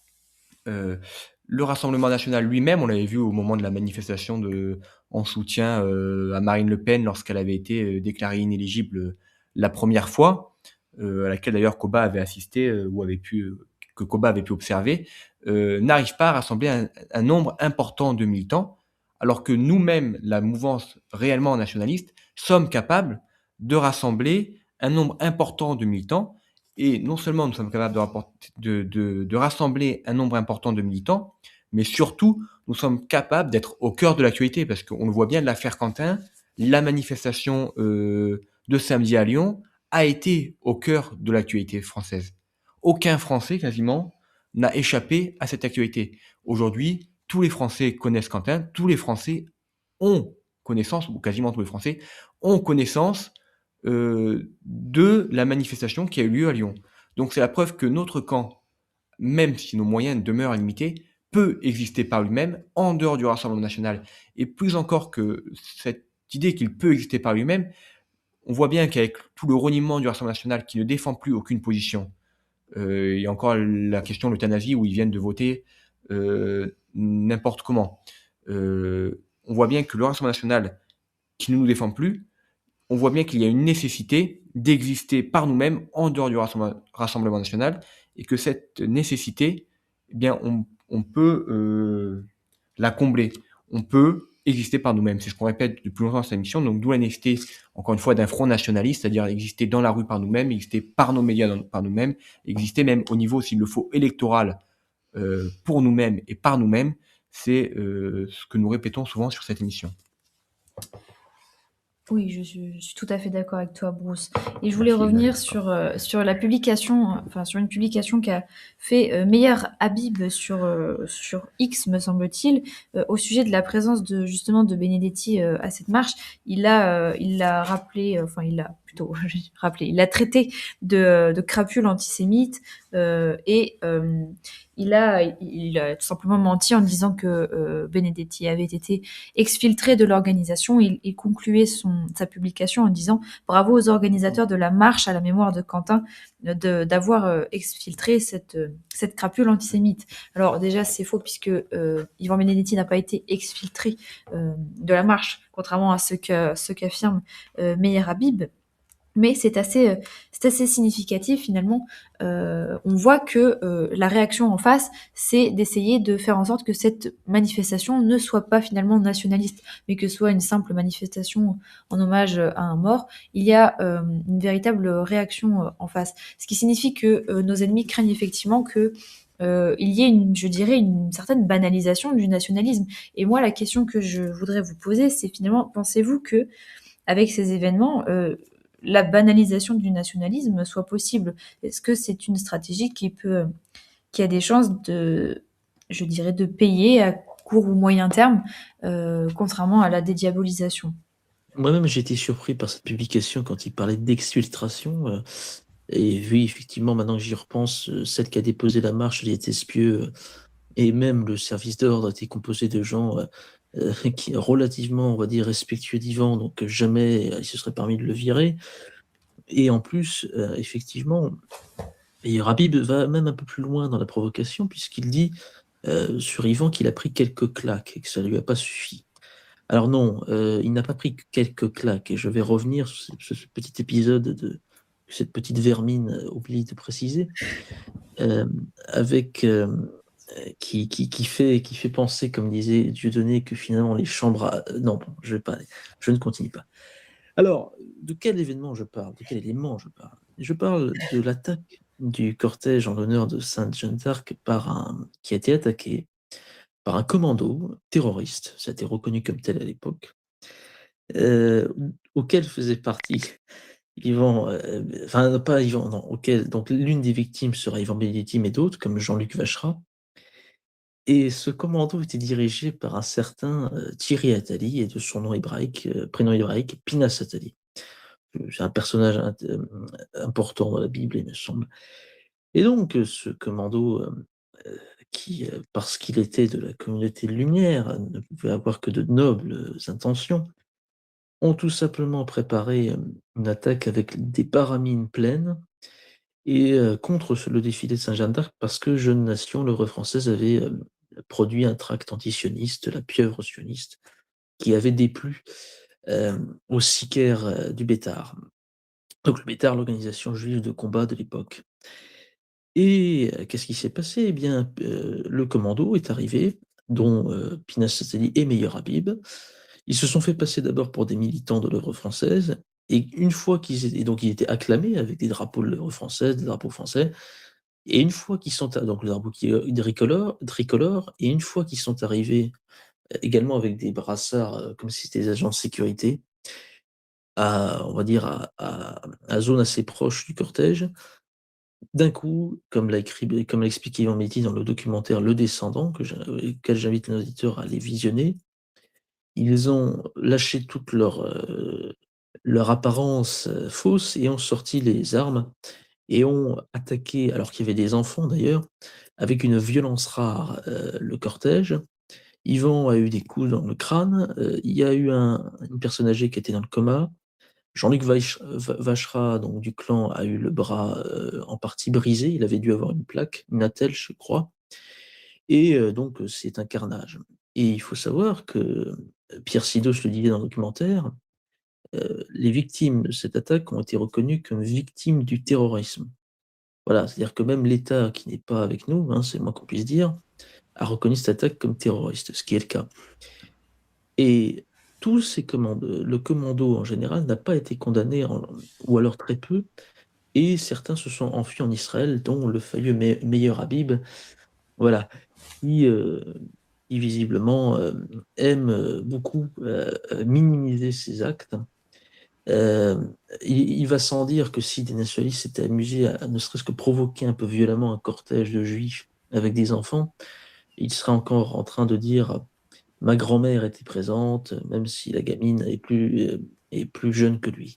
Euh, le Rassemblement national lui-même, on l'avait vu au moment de la manifestation de, en soutien euh, à Marine Le Pen lorsqu'elle avait été euh, déclarée inéligible euh, la première fois, euh, à laquelle d'ailleurs Koba avait assisté euh, ou avait pu euh, que Koba avait pu observer, euh, n'arrive pas à rassembler un, un nombre important de militants, alors que nous-mêmes, la mouvance réellement nationaliste, sommes capables de rassembler un nombre important de militants. Et non seulement nous sommes capables de, rapporter, de, de, de rassembler un nombre important de militants, mais surtout, nous sommes capables d'être au cœur de l'actualité, parce qu'on le voit bien de l'affaire Quentin, la manifestation euh, de samedi à Lyon a été au cœur de l'actualité française. Aucun Français, quasiment, n'a échappé à cette actualité. Aujourd'hui, tous les Français connaissent Quentin, tous les Français ont connaissance, ou quasiment tous les Français, ont connaissance euh, de la manifestation qui a eu lieu à Lyon. Donc c'est la preuve que notre camp, même si nos moyens demeurent limités, peut exister par lui-même en dehors du Rassemblement national. Et plus encore que cette idée qu'il peut exister par lui-même, on voit bien qu'avec tout le reniement du Rassemblement national qui ne défend plus aucune position, euh, il y a encore la question de l'euthanasie où ils viennent de voter euh, n'importe comment. Euh, on voit bien que le Rassemblement national qui ne nous défend plus, on voit bien qu'il y a une nécessité d'exister par nous-mêmes en dehors du Rassemblement national et que cette nécessité, eh bien, on, on peut euh, la combler. On peut exister par nous-mêmes. C'est ce qu'on répète depuis longtemps dans cette émission. Donc, d'où la nécessité, encore une fois, d'un front nationaliste, c'est-à-dire exister dans la rue par nous-mêmes, exister par nos médias dans, par nous-mêmes, exister même au niveau, s'il le faut, électoral euh, pour nous-mêmes et par nous-mêmes. C'est euh, ce que nous répétons souvent sur cette émission. Oui, je suis, je suis tout à fait d'accord avec toi, Bruce. Et je voulais Merci, revenir sur, euh, sur la publication, enfin sur une publication qu'a fait euh, Meyer Habib sur, euh, sur X, me semble-t-il, euh, au sujet de la présence de justement de Benedetti euh, à cette marche. Il a, euh, il l'a rappelé, enfin il l'a plutôt rappelé, il l'a traité de, de crapule antisémite euh, et euh, il a, il a tout simplement menti en disant que euh, Benedetti avait été exfiltré de l'organisation. Il, il concluait son, sa publication en disant « Bravo aux organisateurs de la marche à la mémoire de Quentin de, d'avoir euh, exfiltré cette, euh, cette crapule antisémite. » Alors déjà, c'est faux puisque euh, Ivan Benedetti n'a pas été exfiltré euh, de la marche, contrairement à ce, que, ce qu'affirme euh, Meyer Habib. Mais c'est assez, c'est assez significatif finalement. Euh, on voit que euh, la réaction en face, c'est d'essayer de faire en sorte que cette manifestation ne soit pas finalement nationaliste, mais que ce soit une simple manifestation en hommage à un mort. Il y a euh, une véritable réaction euh, en face, ce qui signifie que euh, nos ennemis craignent effectivement que euh, il y ait, une, je dirais, une certaine banalisation du nationalisme. Et moi, la question que je voudrais vous poser, c'est finalement, pensez-vous que avec ces événements, euh, la banalisation du nationalisme soit possible? Est-ce que c'est une stratégie qui peut, qui a des chances de, je dirais, de payer à court ou moyen terme, euh, contrairement à la dédiabolisation? Moi-même, j'ai été surpris par cette publication quand il parlait d'exfiltration. Euh, et vu, effectivement, maintenant que j'y repense, euh, celle qui a déposé la marche, elle était espieux, euh, et même le service d'ordre était composé de gens euh, euh, qui relativement, on va dire, respectueux d'Ivan, donc jamais euh, il se serait permis de le virer. Et en plus, euh, effectivement, et Rabib va même un peu plus loin dans la provocation, puisqu'il dit euh, sur Ivan qu'il a pris quelques claques et que ça ne lui a pas suffi. Alors non, euh, il n'a pas pris quelques claques, et je vais revenir sur ce, ce petit épisode de cette petite vermine, euh, oublie de préciser, euh, avec euh, qui, qui, qui, fait, qui fait penser, comme disait Dieudonné, que finalement les chambres... À... Non, bon, je, vais pas, je ne continue pas. Alors, de quel événement je parle? De quel élément je parle? Je parle de l'attaque du cortège en l'honneur de Sainte Jeanne d'Arc par un qui a été attaqué par un commando terroriste, ça a été reconnu comme tel à l'époque, heu, auquel faisait partie Yvan, heu, enfin pas Yvan, non, auquel donc l'une des victimes serait Yvan Benedetti, mais d'autres comme Jean-Luc Vacherat et ce commando était dirigé par un certain, heu, Thierry Attali et de son nom hébraïque, heu, prénom hébraïque Pinhas Attali. Heu, c'est un personnage int hem, important dans la Bible, il me semble et donc heu, ce commando, hem, heu, qui, heu, parce qu'il était de la communauté Lumière, ne pouvait avoir que de nobles intentions, ont tout simplement préparé, hem, une attaque avec des paramines pleines et heu, contre ce le défilé de Sainte-Jeanne d'Arc parce que Jeune Nation, l'œuvre française, avait, hem, produit un tract antisioniste, La pieuvre sioniste, qui avait déplu, hem, aux sicaires, heu, du Bétard. Donc le Bétard, l'organisation juive de combat de l'époque et heu, qu'est-ce qui s'est passé? Eh bien, p le commando est arrivé, dont, heu, Pinhas Satali et Meyer Habib. Ils se sont fait passer d'abord pour des militants de l'œuvre française et une fois qu'ils étaient donc ils étaient acclamés avec des drapeaux de l'œuvre française, des drapeaux français et une fois qu'ils sont a donc le drapeau qui est tricolore tricolore et une fois qu'ils sont arrivés, heu, également avec des brassards, heu, comme si c'était des agents de sécurité, à on va dire à à à zone assez proche du cortège. D'un coup, comme l'a écrit comme l'a expliqué Ivan Métis dans le documentaire Le Descendant que je auquel j'invite nos auditeurs à aller visionner, ils ont lâché toute leur, heu, leur apparence, heu, fausse et ont sorti les armes et ont attaqué, alors qu'il y avait des enfants d'ailleurs, avec une violence rare, heu, le cortège. Yvan a eu des coups dans le crâne, heu, il y a eu un une personne âgée qui était dans le coma. Jean-Luc Vaich Va Vacherat, donc du clan, a eu le bras, heu, en partie brisé. Il avait dû avoir une plaque, une attelle, je crois et heu, donc heu, c'est un carnage et il faut savoir que, heu, Pierre Sidos le disait dans le documentaire, heu, les victimes de cette attaque ont été reconnues comme victimes du terrorisme. Voilà, c'est-à-dire que même l'État qui n'est pas avec nous, hein, c'est le moins qu'on puisse dire, a reconnu cette attaque comme terroriste, ce qui est le cas et tous ces commandes le commando en général n'a pas été condamné en ou alors très peu et certains se sont enfuis en Israël, dont le fameux Me Meyer Habib, voilà, qui, heu, qui visiblement, hem, aime, heu, beaucoup, heu heu, minimiser ses actes. Hem, il il va sans dire que si des nationalistes s'étaient amusés à ne serait-ce que provoquer un peu violemment un cortège de juifs avec des enfants, il serait encore en train de dire: «Ma grand-mère était présente», même si la gamine est plus, heu, est plus jeune que lui.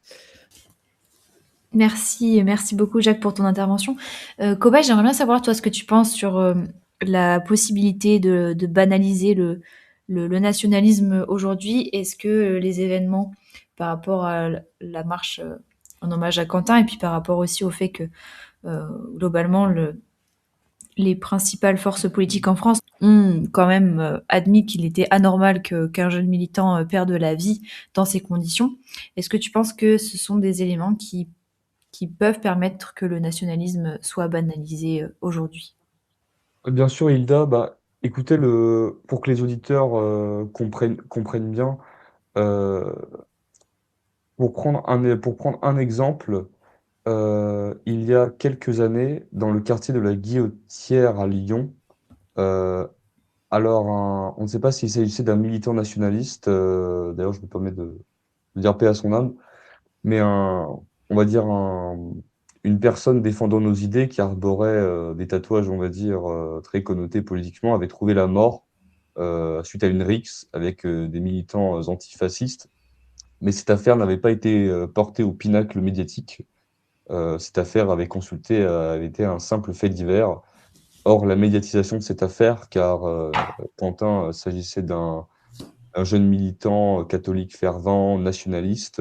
Merci, merci beaucoup Jacques pour ton intervention. Heu, Koba, j'aimerais bien savoir toi ce que tu penses sur, hem, la possibilité de de banaliser le le le nationalisme aujourd'hui. Est-ce que, heu, les événements par rapport à l la marche, heu, en hommage à Quentin et puis par rapport aussi au fait que, heu, globalement le les principales forces politiques en France ont quand même, heu, admis qu'il était anormal que qu'un jeune militant, heu, perde la vie dans ces conditions. Est-ce que tu penses que ce sont des éléments qui qui peuvent permettre que le nationalisme soit banalisé, heu, aujourd'hui? Bien sûr, Hilda, bah, écoutez, le pour que les auditeurs, heu, comprennent comprennent bien, heu, pour prendre un é pour prendre un exemple, heu, il y a quelques années, dans le quartier de la Guillotière à Lyon, heu, alors un on ne sait pas s'il s'agissait d'un militant nationaliste, heu, d'ailleurs je me permets de de dire paix à son âme, mais un on va dire un une personne défendant nos idées qui arborait, heu, des tatouages, on va dire, heu, très connotés politiquement, avait trouvé la mort, heu, suite à une rixe avec, heu, des militants, heu, antifascistes. Mais cette affaire n'avait pas été, heu, portée au pinacle médiatique. Heu, cette affaire avait consulté, heu, avait été un simple fait divers. Or, la médiatisation de cette affaire, car, heu, Quentin, heu, s'agissait d'un un jeune militant, heu, catholique fervent, nationaliste,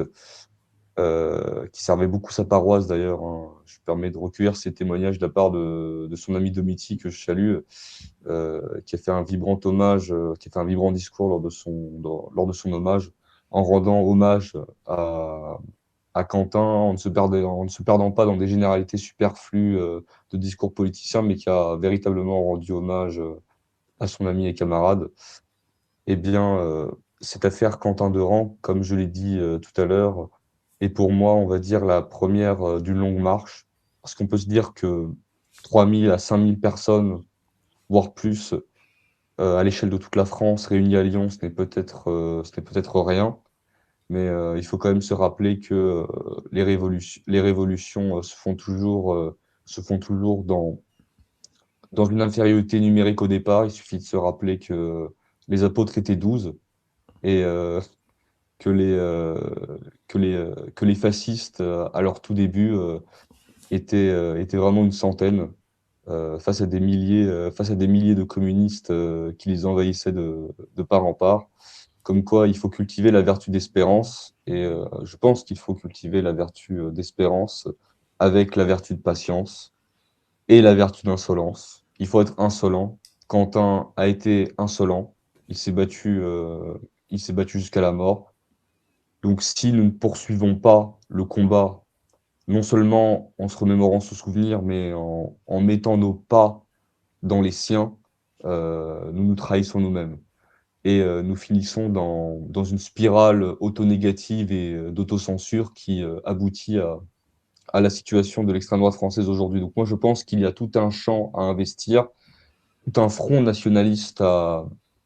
heu, qui servait beaucoup sa paroisse d'ailleurs, hein. Je me permets de recueillir ces témoignages de la part de de son ami Domiti que je salue, heu, qui a fait un vibrant hommage, heu, qui a fait un vibrant discours lors de son dans lors de son hommage, en rendant hommage à à Quentin, en ne se perdant en ne se perdant pas dans des généralités superflues, heu, de discours politiciens, mais qui a véritablement rendu hommage, heu, à son ami et camarade. Eh bien, heu, cette affaire Quentin Durand, comme je l'ai dit, heu, tout à l'heure, est pour moi, on va dire, la première re d'une longue marche. parce qu'on peut se dire que trois mille à cinq mille personnes, voire plus, euh, à l'échelle de toute la France, réunies à Lyon, ce n'est peut-être euh, ce n'est peut-être rien. Mais euh, il faut quand même se rappeler que euh, les révolutions, les révolutions euh, se font toujours, euh, se font toujours dans, dans une infériorité numérique au départ. Il suffit de se rappeler que les apôtres étaient douze et euh, que les, euh, que les, euh, que les fascistes, euh, à leur tout début, euh, étaient, euh, étaient vraiment une centaine euh, face à des milliers, euh, face à des milliers de communistes euh, qui les envahissaient de, de part en part. Comme quoi, il faut cultiver la vertu d'espérance. Et euh, je pense qu'il faut cultiver la vertu euh, d'espérance avec la vertu de patience et la vertu d'insolence. Il faut être insolent. Quentin a été insolent. Il s'est battu, euh, il s'est battu jusqu'à la mort. Donc, si nous ne poursuivons pas le combat, non seulement en se remémorant ce souvenir, mais en, en mettant nos pas dans les siens, euh, nous nous trahissons nous-mêmes. Et euh, nous finissons dans, dans une spirale auto-négative et euh, d'autocensure qui euh, aboutit à, à la situation de l'extrême droite française aujourd'hui. Donc moi, je pense qu'il y a tout un champ à investir, tout un front nationaliste à,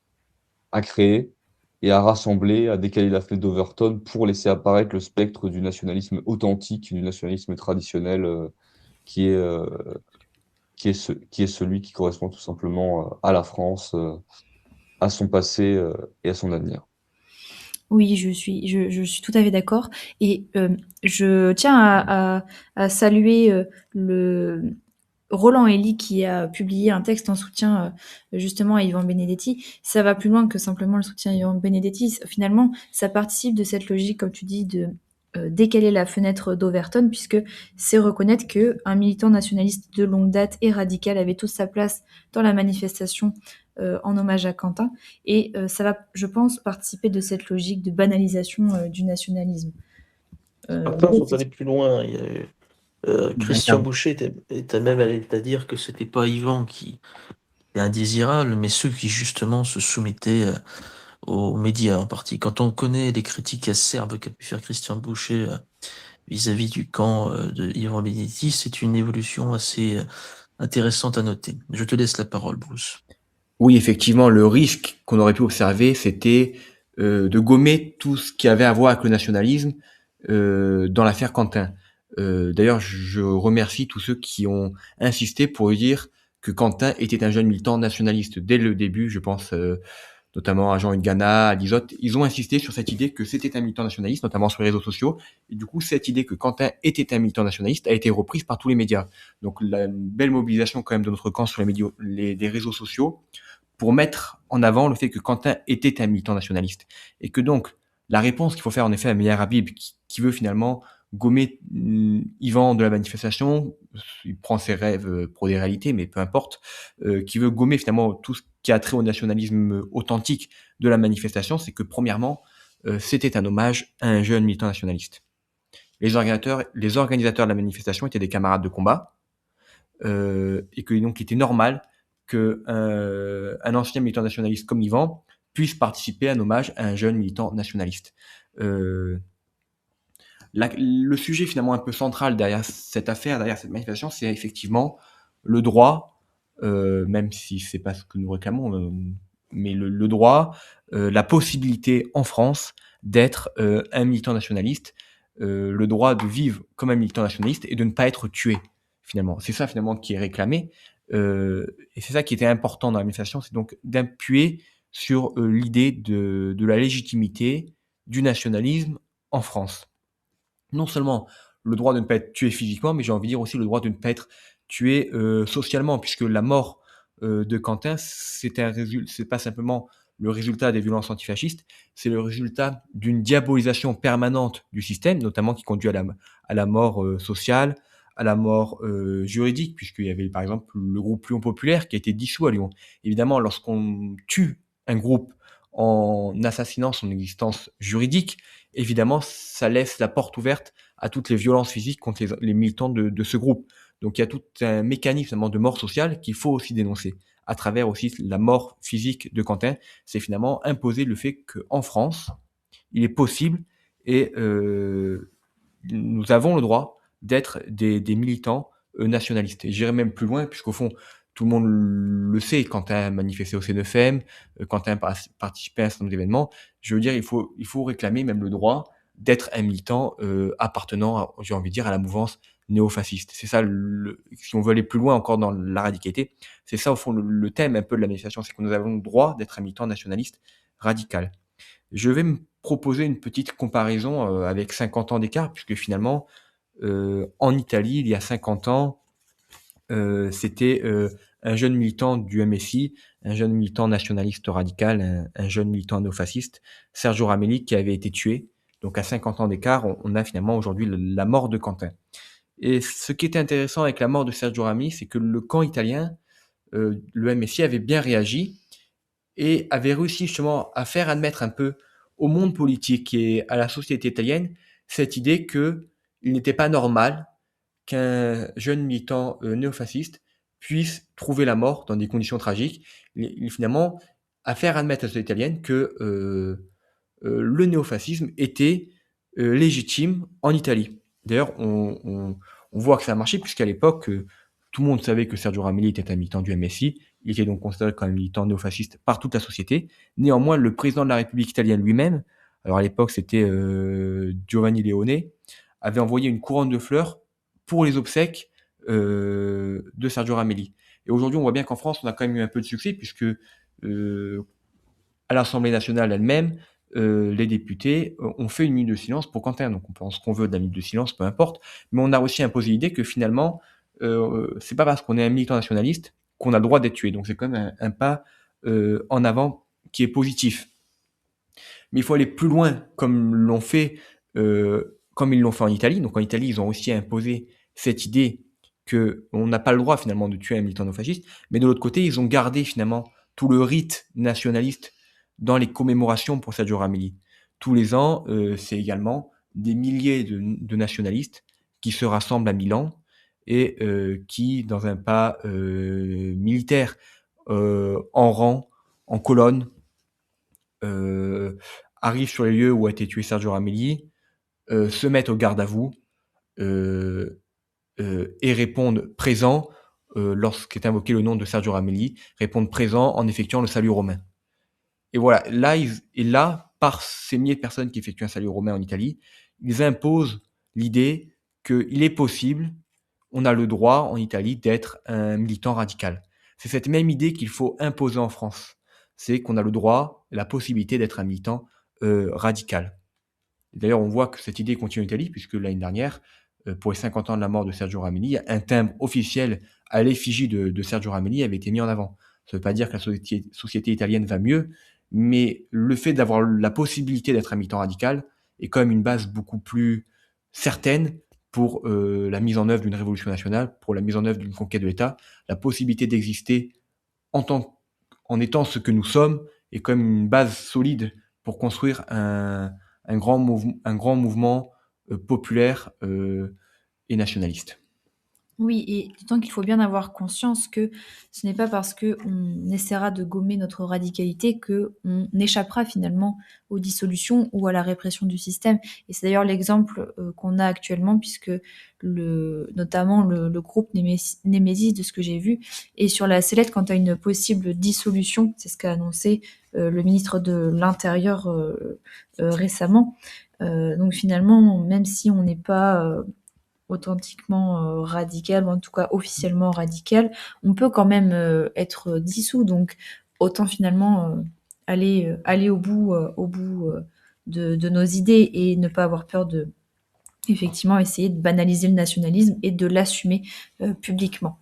à créer et à rassembler, à décaler la fenêtre d'Overton pour laisser apparaître le spectre du nationalisme authentique, du nationalisme traditionnel euh, qui est, euh, qui est, ce, qui est celui qui correspond tout simplement euh, à la France, euh, à son passé euh, et à son avenir. Oui, je suis, je, je suis tout à fait d'accord. Et euh, je tiens à, à, à saluer euh, le Roland Elie qui a publié un texte en soutien euh, justement à Yvan Benedetti. Ça va plus loin que simplement le soutien à Yvan Benedetti. Finalement, ça participe de cette logique, comme tu dis, de euh, décaler la fenêtre d'Overton, puisque c'est reconnaître qu'un militant nationaliste de longue date et radical avait toute sa place dans la manifestation euh, en hommage à Quentin. Et euh, ça va, je pense, participer de cette logique de banalisation euh, du nationalisme. Euh, Certains sont allés plus loin. Il y a eu, euh, Christian D'accord. Boucher était, était même allé à dire que c'était pas Yvan qui est indésirable, mais ceux qui justement se soumettaient euh, aux médias en partie. Quand on connaît les critiques acerbes qu'a pu faire Christian Boucher euh, vis-à-vis du camp euh, de Yvan Benedetti, c'est une évolution assez euh, intéressante à noter. Je te laisse la parole, Bruce. Oui, effectivement, le risque qu'on aurait pu observer, c'était euh, de gommer tout ce qui avait à voir avec le nationalisme euh, dans l'affaire Quentin. Euh, D'ailleurs, je remercie tous ceux qui ont insisté pour dire que Quentin était un jeune militant nationaliste. Dès le début, je pense euh, notamment à Jean-Hugues Gana, à Lisotte, ils ont insisté sur cette idée que c'était un militant nationaliste, notamment sur les réseaux sociaux. Et du coup, cette idée que Quentin était un militant nationaliste a été reprise par tous les médias. Donc, la belle mobilisation quand même de notre camp sur les, médias, les, les réseaux sociaux pour mettre en avant le fait que Quentin était un militant nationaliste. Et que donc, la réponse qu'il faut faire en effet à Meyer Habib, qui, qui veut finalement gommer euh, Yvan de la manifestation, il prend ses rêves pour des réalités, mais peu importe, euh, qui veut gommer finalement tout ce qui a trait au nationalisme authentique de la manifestation, c'est que premièrement, euh, c'était un hommage à un jeune militant nationaliste. Les organisateurs, les organisateurs de la manifestation étaient des camarades de combat, euh, et que donc il était normal que euh, un ancien militant nationaliste comme Yvan puisse participer à un hommage à un jeune militant nationaliste. Euh, la, le sujet finalement un peu central derrière cette affaire, derrière cette manifestation, c'est effectivement le droit, euh, même si c'est pas ce que nous réclamons, euh, mais le, le droit, euh, la possibilité en France d'être euh, un militant nationaliste, euh, le droit de vivre comme un militant nationaliste et de ne pas être tué finalement. C'est ça finalement qui est réclamé, euh, et c'est ça qui était important dans la manifestation, c'est donc d'appuyer sur euh, l'idée de, de la légitimité du nationalisme en France. Non seulement le droit de ne pas être tué physiquement, mais j'ai envie de dire aussi le droit de ne pas être tué euh, socialement, puisque la mort euh, de Quentin, c'est un résultat, c'est pas simplement le résultat des violences antifascistes, c'est le résultat d'une diabolisation permanente du système, notamment qui conduit à la, à la mort euh, sociale, à la mort euh, juridique, puisqu'il y avait par exemple le groupe Lyon Populaire qui a été dissous à Lyon. Évidemment, lorsqu'on tue un groupe en assassinant son existence juridique, évidemment, ça laisse la porte ouverte à toutes les violences physiques contre les, les militants de, de ce groupe. Donc il y a tout un mécanisme de mort sociale qu'il faut aussi dénoncer. À travers aussi la mort physique de Quentin, c'est finalement imposer le fait qu'en France, il est possible et euh, nous avons le droit d'être des, des militants euh, nationaliste. Et j'irais même plus loin, puisqu'au fond, tout le monde le sait, quand tu as manifesté au C neuf M, euh, quand tu as participé à un certain nombre d'événements, je veux dire, il faut, il faut réclamer même le droit d'être un militant euh, appartenant, à- j'ai envie de dire, à la mouvance néofasciste. C'est ça, le, si on veut aller plus loin encore dans la radicalité, c'est ça au fond le, le thème un peu de la manifestation, c'est que nous avons le droit d'être un militant nationaliste radical. Je vais me proposer une petite comparaison euh, avec cinquante ans d'écart, puisque finalement, euh, en Italie, il y a cinquante ans, euh, c'était euh, un jeune militant du M S I, un jeune militant nationaliste radical, un, un jeune militant néofasciste, Sergio Ramelli, qui avait été tué. Donc à cinquante ans d'écart, on, on a finalement aujourd'hui le- la mort de Quentin. Et ce qui était intéressant avec la mort de Sergio Ramelli, c'est que le camp italien, euh, le M S I, avait bien réagi et avait réussi justement à faire admettre un peu au monde politique et à la société italienne cette idée que il n'était pas normal qu'un jeune militant euh, néofasciste puisse trouver la mort dans des conditions tragiques. Il, il, finalement, à faire admettre à la société italienne que euh, euh, le néofascisme était euh, légitime en Italie. D'ailleurs, on, on, on voit que ça a marché, puisqu'à l'époque, euh, tout le monde savait que Sergio Ramelli était un militant du M S I. Il était donc considéré comme un militant néofasciste par toute la société. Néanmoins, le président de la République italienne lui-même, alors à l'époque c'était euh, Giovanni Leone, avait envoyé une couronne de fleurs pour les obsèques euh, de Sergio Ramelli. Et aujourd'hui, on voit bien qu'en France, on a quand même eu un peu de succès, puisque euh, à l'Assemblée nationale elle-même, euh, les députés euh, ont fait une minute de silence pour Quentin. Donc on pense qu'on veut de la minute de silence, peu importe. Mais on a aussi imposé l'idée que finalement, euh, c'est pas parce qu'on est un militant nationaliste qu'on a le droit d'être tué. Donc c'est quand même un, un pas euh, en avant qui est positif. Mais il faut aller plus loin, comme l'ont fait, euh, comme ils l'ont fait en Italie. Donc en Italie, ils ont aussi imposé cette idée que on n'a pas le droit finalement de tuer un militant néofasciste. Mais de l'autre côté, ils ont gardé finalement tout le rite nationaliste dans les commémorations pour Sergio Ramelli. Tous les ans, euh, c'est également des milliers de, de nationalistes qui se rassemblent à Milan et euh, qui, dans un pas euh, militaire, euh, en rang, en colonne, euh, arrivent sur les lieux où a été tué Sergio Ramelli, euh, se mettent au garde à vous euh, euh, et répondent présents euh, lorsqu'est invoqué le nom de Sergio Ramelli, répondent présents en effectuant le salut romain. Et voilà, là, ils, et là, par ces milliers de personnes qui effectuent un salut romain en Italie, ils imposent l'idée qu'il est possible, on a le droit en Italie d'être un militant radical. C'est cette même idée qu'il faut imposer en France. C'est qu'on a le droit, la possibilité d'être un militant euh, radical. D'ailleurs, on voit que cette idée continue en Italie, puisque l'année dernière, euh, pour les cinquante ans de la mort de Sergio Ramelli, un timbre officiel à l'effigie de, de Sergio Ramelli avait été mis en avant. Ça ne veut pas dire que la société, société italienne va mieux, mais le fait d'avoir la possibilité d'être un militant radical est quand même une base beaucoup plus certaine pour euh, la mise en œuvre d'une révolution nationale, pour la mise en œuvre d'une conquête de l'État, la possibilité d'exister en, tant, en étant ce que nous sommes est quand même une base solide pour construire un, un, grand, mouve, un grand mouvement euh, populaire euh, et nationaliste. Oui, et d'autant qu'il faut bien avoir conscience que ce n'est pas parce qu'on essaiera de gommer notre radicalité qu'on échappera finalement aux dissolutions ou à la répression du système. Et c'est d'ailleurs l'exemple euh, qu'on a actuellement, puisque le, notamment le, le groupe Némésis, de ce que j'ai vu, est sur la sellette quant à une possible dissolution. C'est ce qu'a annoncé euh, le ministre de l'Intérieur euh, euh, récemment. Euh, donc finalement, même si on n'est pas... Euh, authentiquement euh, radical, ou en tout cas officiellement radical, on peut quand même euh, être dissous. Donc autant finalement euh, aller, euh, aller au bout, euh, au bout euh, de, de nos idées et ne pas avoir peur de effectivement essayer de banaliser le nationalisme et de l'assumer euh, publiquement.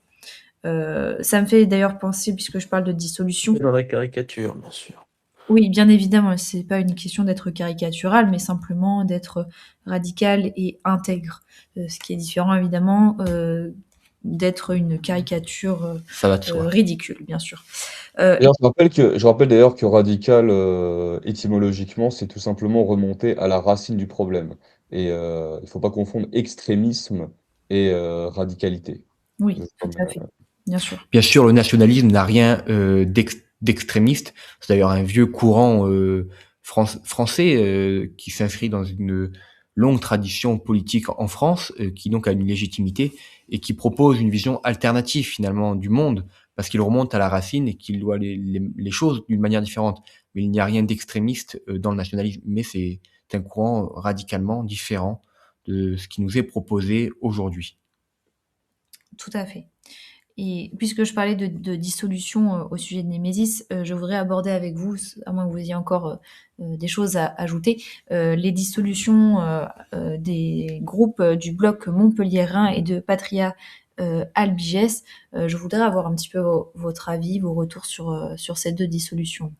Euh, ça me fait d'ailleurs penser, puisque je parle de dissolution. Dans la caricature, bien sûr. Oui, bien évidemment, c'est pas une question d'être caricatural, mais simplement d'être radical et intègre. Euh, ce qui est différent, évidemment, euh, d'être une caricature euh, Ça va de soi. euh, ridicule, bien sûr. Euh, D'ailleurs, je rappelle que, je rappelle d'ailleurs que radical, euh, étymologiquement, c'est tout simplement remonter à la racine du problème. Et euh, il ne faut pas confondre extrémisme et euh, radicalité. oui, Donc, tout comme, à fait, bien sûr. Bien sûr, le nationalisme n'a rien euh, d'ex- d'extrémiste. C'est d'ailleurs un vieux courant euh, fran- français euh, qui s'inscrit dans une longue tradition politique en France, euh, qui donc a une légitimité et qui propose une vision alternative finalement du monde, parce qu'il remonte à la racine et qu'il voit les, les, les choses d'une manière différente. Mais il n'y a rien d'extrémiste euh, dans le nationalisme, mais c'est un courant radicalement différent de ce qui nous est proposé aujourd'hui. Tout à fait. Et puisque je parlais de, de dissolution euh, au sujet de Némésis, euh, je voudrais aborder avec vous, à moins que vous ayez encore euh, des choses à ajouter, euh, les dissolutions euh, euh, des groupes euh, du bloc Montpellier-Rhin et de Patria euh, Albiges. Euh, je voudrais avoir un petit peu vo- votre avis, vos retours sur, euh, sur ces deux dissolutions.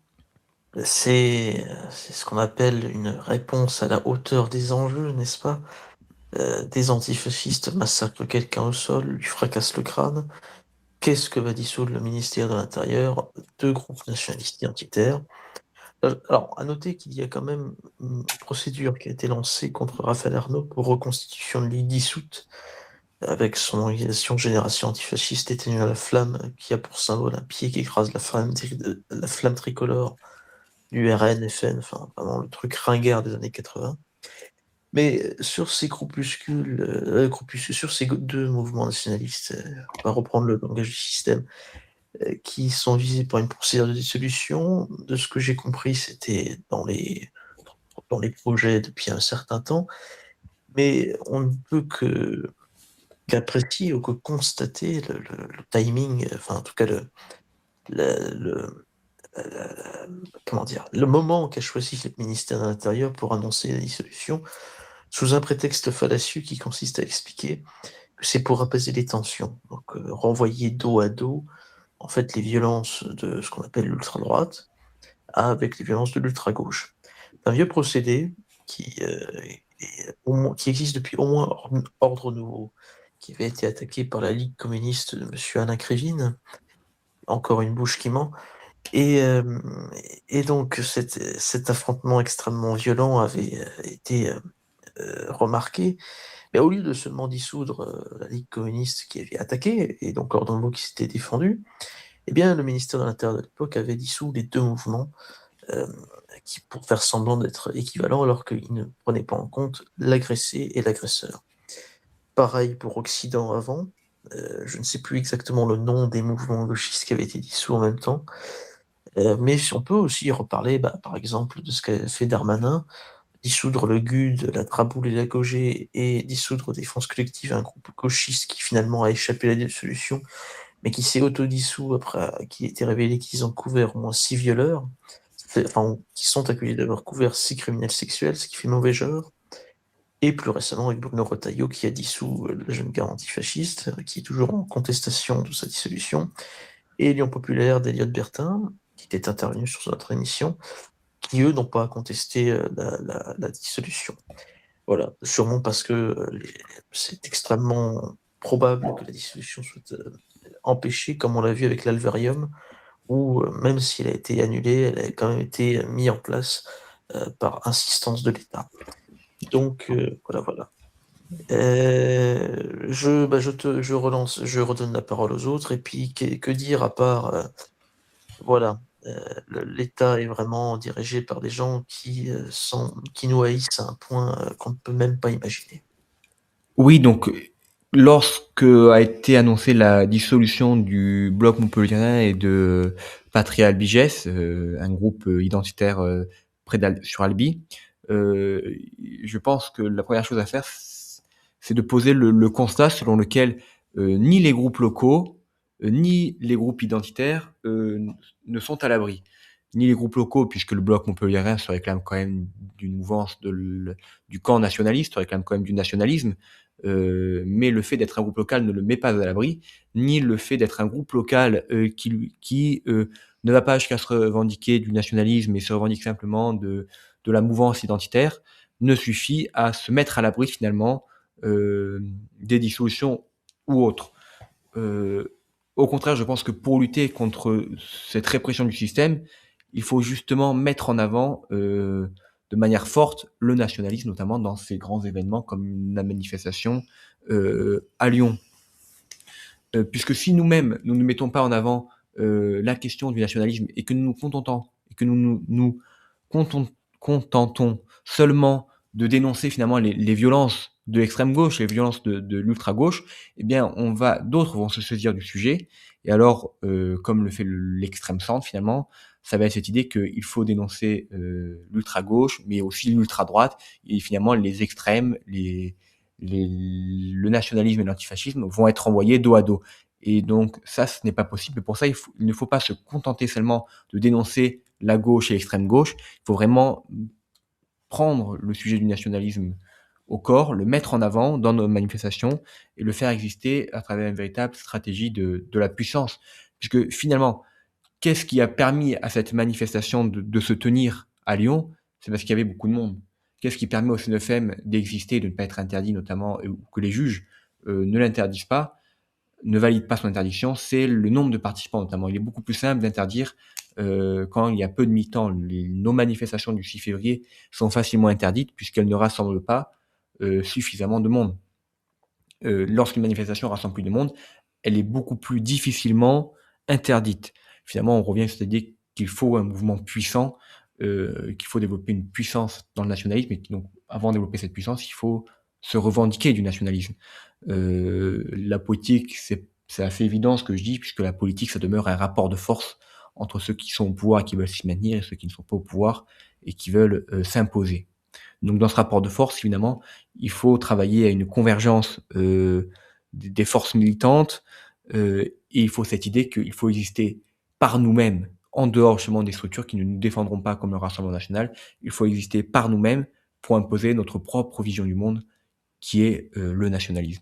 C'est c'est ce qu'on appelle une réponse à la hauteur des enjeux, n'est-ce pas? Euh, des antifascistes massacrent quelqu'un au sol, lui fracassent le crâne. Qu'est-ce que va dissoudre le ministère de l'Intérieur? Deux groupes nationalistes identitaires. Euh, Alors, à noter qu'il y a quand même une procédure qui a été lancée contre Raphaël Arnaud pour reconstitution de ligue dissoute, avec son organisation Génération Antifasciste éteignant la flamme, qui a pour symbole un pied qui écrase la flamme, tri- la flamme tricolore du R N, F N, enfin vraiment le truc ringard des années quatre-vingts. Mais sur ces groupuscules, euh, groupuscules sur ces deux mouvements nationalistes, euh, on va reprendre le langage du système, euh, qui sont visés par une procédure de dissolution, de ce que j'ai compris, c'était dans les, dans les projets depuis un certain temps, mais on ne peut que qu'apprécier ou que constater le, le, le timing, enfin en tout cas le, le, le euh, comment dire, le moment qu'a choisi le ministère de l'Intérieur pour annoncer la dissolution, sous un prétexte fallacieux qui consiste à expliquer que c'est pour apaiser les tensions, donc euh, renvoyer dos à dos en fait les violences de ce qu'on appelle l'ultra-droite avec les violences de l'ultra-gauche. Un vieux procédé qui, euh, est, au moins, qui existe depuis au moins Ordre Nouveau, qui avait été attaqué par la Ligue communiste de M. Alain Krivine, encore une bouche qui ment. Et, euh, et donc cet, cet affrontement extrêmement violent avait été euh, remarqué, mais au lieu de seulement dissoudre euh, la Ligue communiste qui avait attaqué, et donc Ordre Nouveau qui s'était défendu, eh bien le ministère de l'Intérieur de l'époque avait dissous les deux mouvements euh, qui, pour faire semblant d'être équivalents, alors qu'ils ne prenaient pas en compte l'agressé et l'agresseur. Pareil pour Occident avant, euh, je ne sais plus exactement le nom des mouvements gauchistes qui avaient été dissous en même temps, euh, mais on peut aussi reparler, bah, par exemple, de ce qu'a fait Darmanin, dissoudre le G U D, la Traboule et la Gauger, et dissoudre Défense Collective, un groupe gauchiste qui finalement a échappé à la dissolution, mais qui s'est autodissous après qu'il ait été révélé qu'ils ont couvert au moins six violeurs, enfin, qui sont accusés d'avoir couvert six criminels sexuels, ce qui fait mauvais genre. Et plus récemment, avec Bruno Retailleau, qui a dissous la Jeune Garde antifasciste, qui est toujours en contestation de sa dissolution, et Lyon Populaire d'Eliott Bertin, qui était intervenu sur notre émission, qui eux n'ont pas contesté la, la, la dissolution. Voilà, sûrement parce que euh, c'est extrêmement probable que la dissolution soit euh, empêchée, comme on l'a vu avec l'Alverium, où euh, même s'il a été annulé, elle a quand même été mise en place euh, par insistance de l'État. Donc euh, voilà, voilà. Euh, je, bah, je, te, je relance, je redonne la parole aux autres, et puis que, que dire à part, euh, voilà, euh, l'État est vraiment dirigé par des gens qui, euh, sont, qui nous haïssent à un point euh, qu'on ne peut même pas imaginer. Oui, donc lorsque a été annoncée la dissolution du bloc montpelliérain et de Patria Albiges, euh, un groupe identitaire euh, près d'Al- sur Albi, euh, je pense que la première chose à faire, c'est de poser le, le constat selon lequel euh, ni les groupes locaux, euh, ni les groupes identitaires euh, ne sont à l'abri. Ni les groupes locaux, puisque le bloc montpelliérain se réclame quand même d'une mouvance de l- du camp nationaliste, se réclame quand même du nationalisme, euh, mais le fait d'être un groupe local ne le met pas à l'abri, ni le fait d'être un groupe local euh, qui, qui euh, ne va pas jusqu'à se revendiquer du nationalisme et se revendique simplement de, de la mouvance identitaire, ne suffit à se mettre à l'abri finalement euh, des dissolutions ou autres. Euh, au contraire, je pense que pour lutter contre cette répression du système, il faut justement mettre en avant euh, de manière forte le nationalisme, notamment dans ces grands événements comme la manifestation euh, à Lyon. Euh, puisque si nous-mêmes, nous ne mettons pas en avant euh, la question du nationalisme et que nous nous contentons, et que nous nous, nous content- contentons seulement de dénoncer finalement les, les violences de l'extrême gauche, les violences de, de l'ultra gauche, eh bien, on va, d'autres vont se saisir du sujet. Et alors, euh, comme le fait l'extrême centre finalement, ça va être cette idée qu'il faut dénoncer euh, l'ultra gauche, mais aussi l'ultra droite, et finalement les extrêmes, les, les, le nationalisme et l'antifascisme vont être envoyés dos à dos. Et donc ça, ce n'est pas possible. Et pour ça, il, faut, il ne faut pas se contenter seulement de dénoncer la gauche et l'extrême gauche. Il faut vraiment prendre le sujet du nationalisme au corps, le mettre en avant dans nos manifestations et le faire exister à travers une véritable stratégie de, de la puissance. Puisque finalement, qu'est-ce qui a permis à cette manifestation de, de se tenir à Lyon? C'est parce qu'il y avait beaucoup de monde. Qu'est-ce qui permet au C N F M d'exister, de ne pas être interdit notamment, ou que les juges euh, ne l'interdisent pas, ne valident pas son interdiction? C'est le nombre de participants notamment. Il est beaucoup plus simple d'interdire euh, quand il y a peu de militants. Les, nos manifestations du six février sont facilement interdites puisqu'elles ne rassemblent pas euh, suffisamment de monde. Euh, lorsqu'une manifestation rassemble plus de monde, elle est beaucoup plus difficilement interdite. Finalement, on revient sur cette idée qu'il faut un mouvement puissant, euh, qu'il faut développer une puissance dans le nationalisme, et donc avant de développer cette puissance, il faut se revendiquer du nationalisme. Euh, la politique, c'est, c'est assez évident ce que je dis, puisque la politique, ça demeure un rapport de force entre ceux qui sont au pouvoir et qui veulent s'y maintenir et ceux qui ne sont pas au pouvoir et qui veulent euh, s'imposer. Donc dans ce rapport de force, évidemment, il faut travailler à une convergence euh, des forces militantes, euh, et il faut cette idée qu'il faut exister par nous-mêmes, en dehors justement des structures qui ne nous défendront pas comme le Rassemblement national. Il faut exister par nous-mêmes pour imposer notre propre vision du monde, qui est euh, le nationalisme.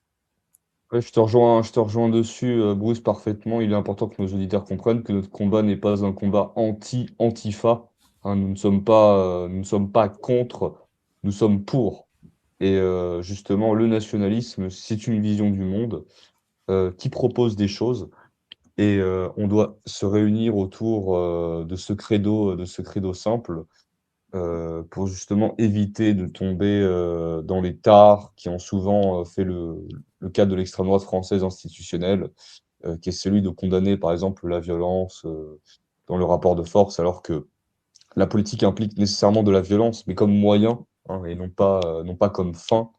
Ouais, je te rejoins, je te rejoins dessus, euh, Bruce, parfaitement. Il est important que nos auditeurs comprennent que notre combat n'est pas un combat anti-Antifa. Hein, nous ne sommes pas, euh, nous ne sommes pas contre, nous sommes pour. Et euh, justement, le nationalisme, c'est une vision du monde euh, qui propose des choses. Et euh, on doit se réunir autour euh, de ce credo, de ce credo simple, euh, pour justement éviter de tomber euh, dans les tares qui ont souvent euh, fait le, le cas de l'extrême droite française institutionnelle, euh, qui est celui de condamner par exemple la violence euh, dans le rapport de force, alors que la politique implique nécessairement de la violence, mais comme moyen, hein, et non pas, euh, non pas comme fin.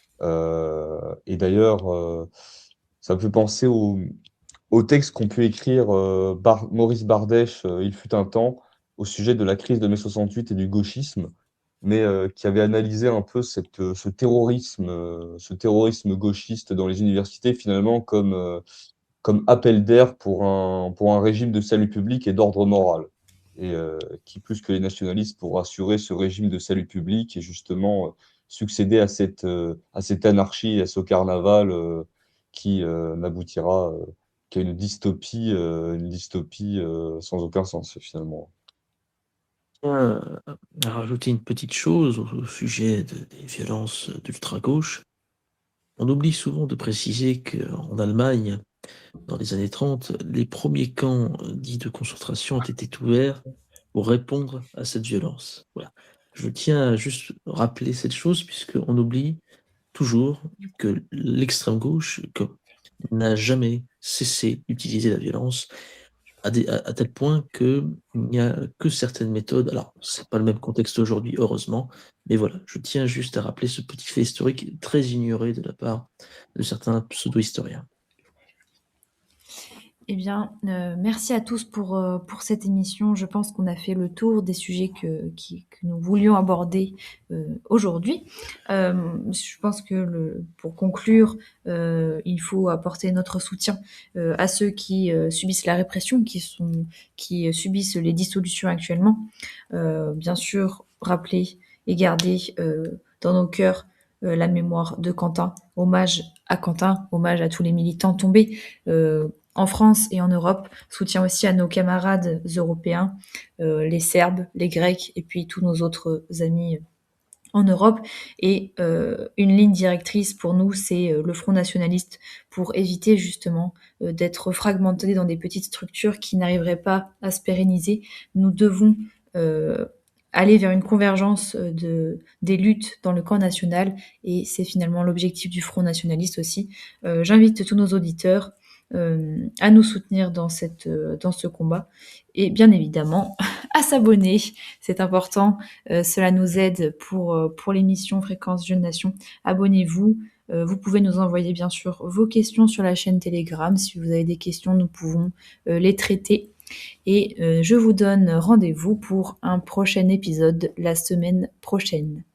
Euh, et d'ailleurs, euh, ça me fait penser au, au texte qu'ont pu écrire euh, Bar- Maurice Bardèche, euh, il fut un temps, au sujet de la crise de mai soixante-huit et du gauchisme, mais euh, qui avait analysé un peu cette, euh, ce terrorisme, euh, ce terrorisme gauchiste dans les universités, finalement, comme, euh, comme appel d'air pour un, pour un régime de salut public et d'ordre moral. Et euh, qui plus que les nationalistes pour assurer ce régime de salut public et justement euh, succéder à cette, euh, à cette anarchie et à ce carnaval euh, qui euh, n'aboutira euh, qu'à une dystopie, euh, une dystopie euh, sans aucun sens finalement. Euh, à rajouter une petite chose au, au sujet de- des violences d'ultra-gauche. On oublie souvent de préciser qu'en Allemagne, dans les années trente, les premiers camps euh, dits de concentration ont été ouverts pour répondre à cette violence. Voilà. Je tiens à juste rappeler cette chose puisqu'on oublie toujours que l'extrême gauche que- n'a jamais cessé d'utiliser la violence à, des- à- à tel point qu'il n'y a que certaines méthodes. Alors, c'est pas le même contexte aujourd'hui, heureusement, mais voilà, je tiens juste à rappeler ce petit fait historique très ignoré de la part de certains pseudo-historiens. Eh bien, euh, merci à tous pour, euh, pour cette émission. Je pense qu'on a fait le tour des sujets que, qui- que nous voulions aborder euh, aujourd'hui. Euh, je pense que le, pour conclure, euh, il faut apporter notre soutien euh, à ceux qui euh, subissent la répression, qui, sont, qui euh, subissent les dissolutions actuellement. Euh, bien sûr, rappeler et garder euh, dans nos cœurs euh, la mémoire de Quentin. Hommage à Quentin, hommage à tous les militants tombés. Euh, en France et en Europe, soutien aussi à nos camarades européens, euh, les Serbes, les Grecs et puis tous nos autres amis en Europe. Et euh, une ligne directrice pour nous, c'est euh, le Front nationaliste pour éviter justement euh, d'être fragmentés dans des petites structures qui n'arriveraient pas à se pérenniser. Nous devons euh, aller vers une convergence de, des luttes dans le camp national et c'est finalement l'objectif du Front nationaliste aussi. Euh, J'invite tous nos auditeurs euh, à nous soutenir dans, cette, euh, dans ce combat. Et bien évidemment, à s'abonner, c'est important. Euh, cela nous aide pour, euh, pour l'émission Fréquence Jeune Nation. Abonnez-vous. Euh, vous pouvez nous envoyer bien sûr vos questions sur la chaîne Telegram. Si vous avez des questions, nous pouvons euh, les traiter. Et euh, je vous donne rendez-vous pour un prochain épisode la semaine prochaine.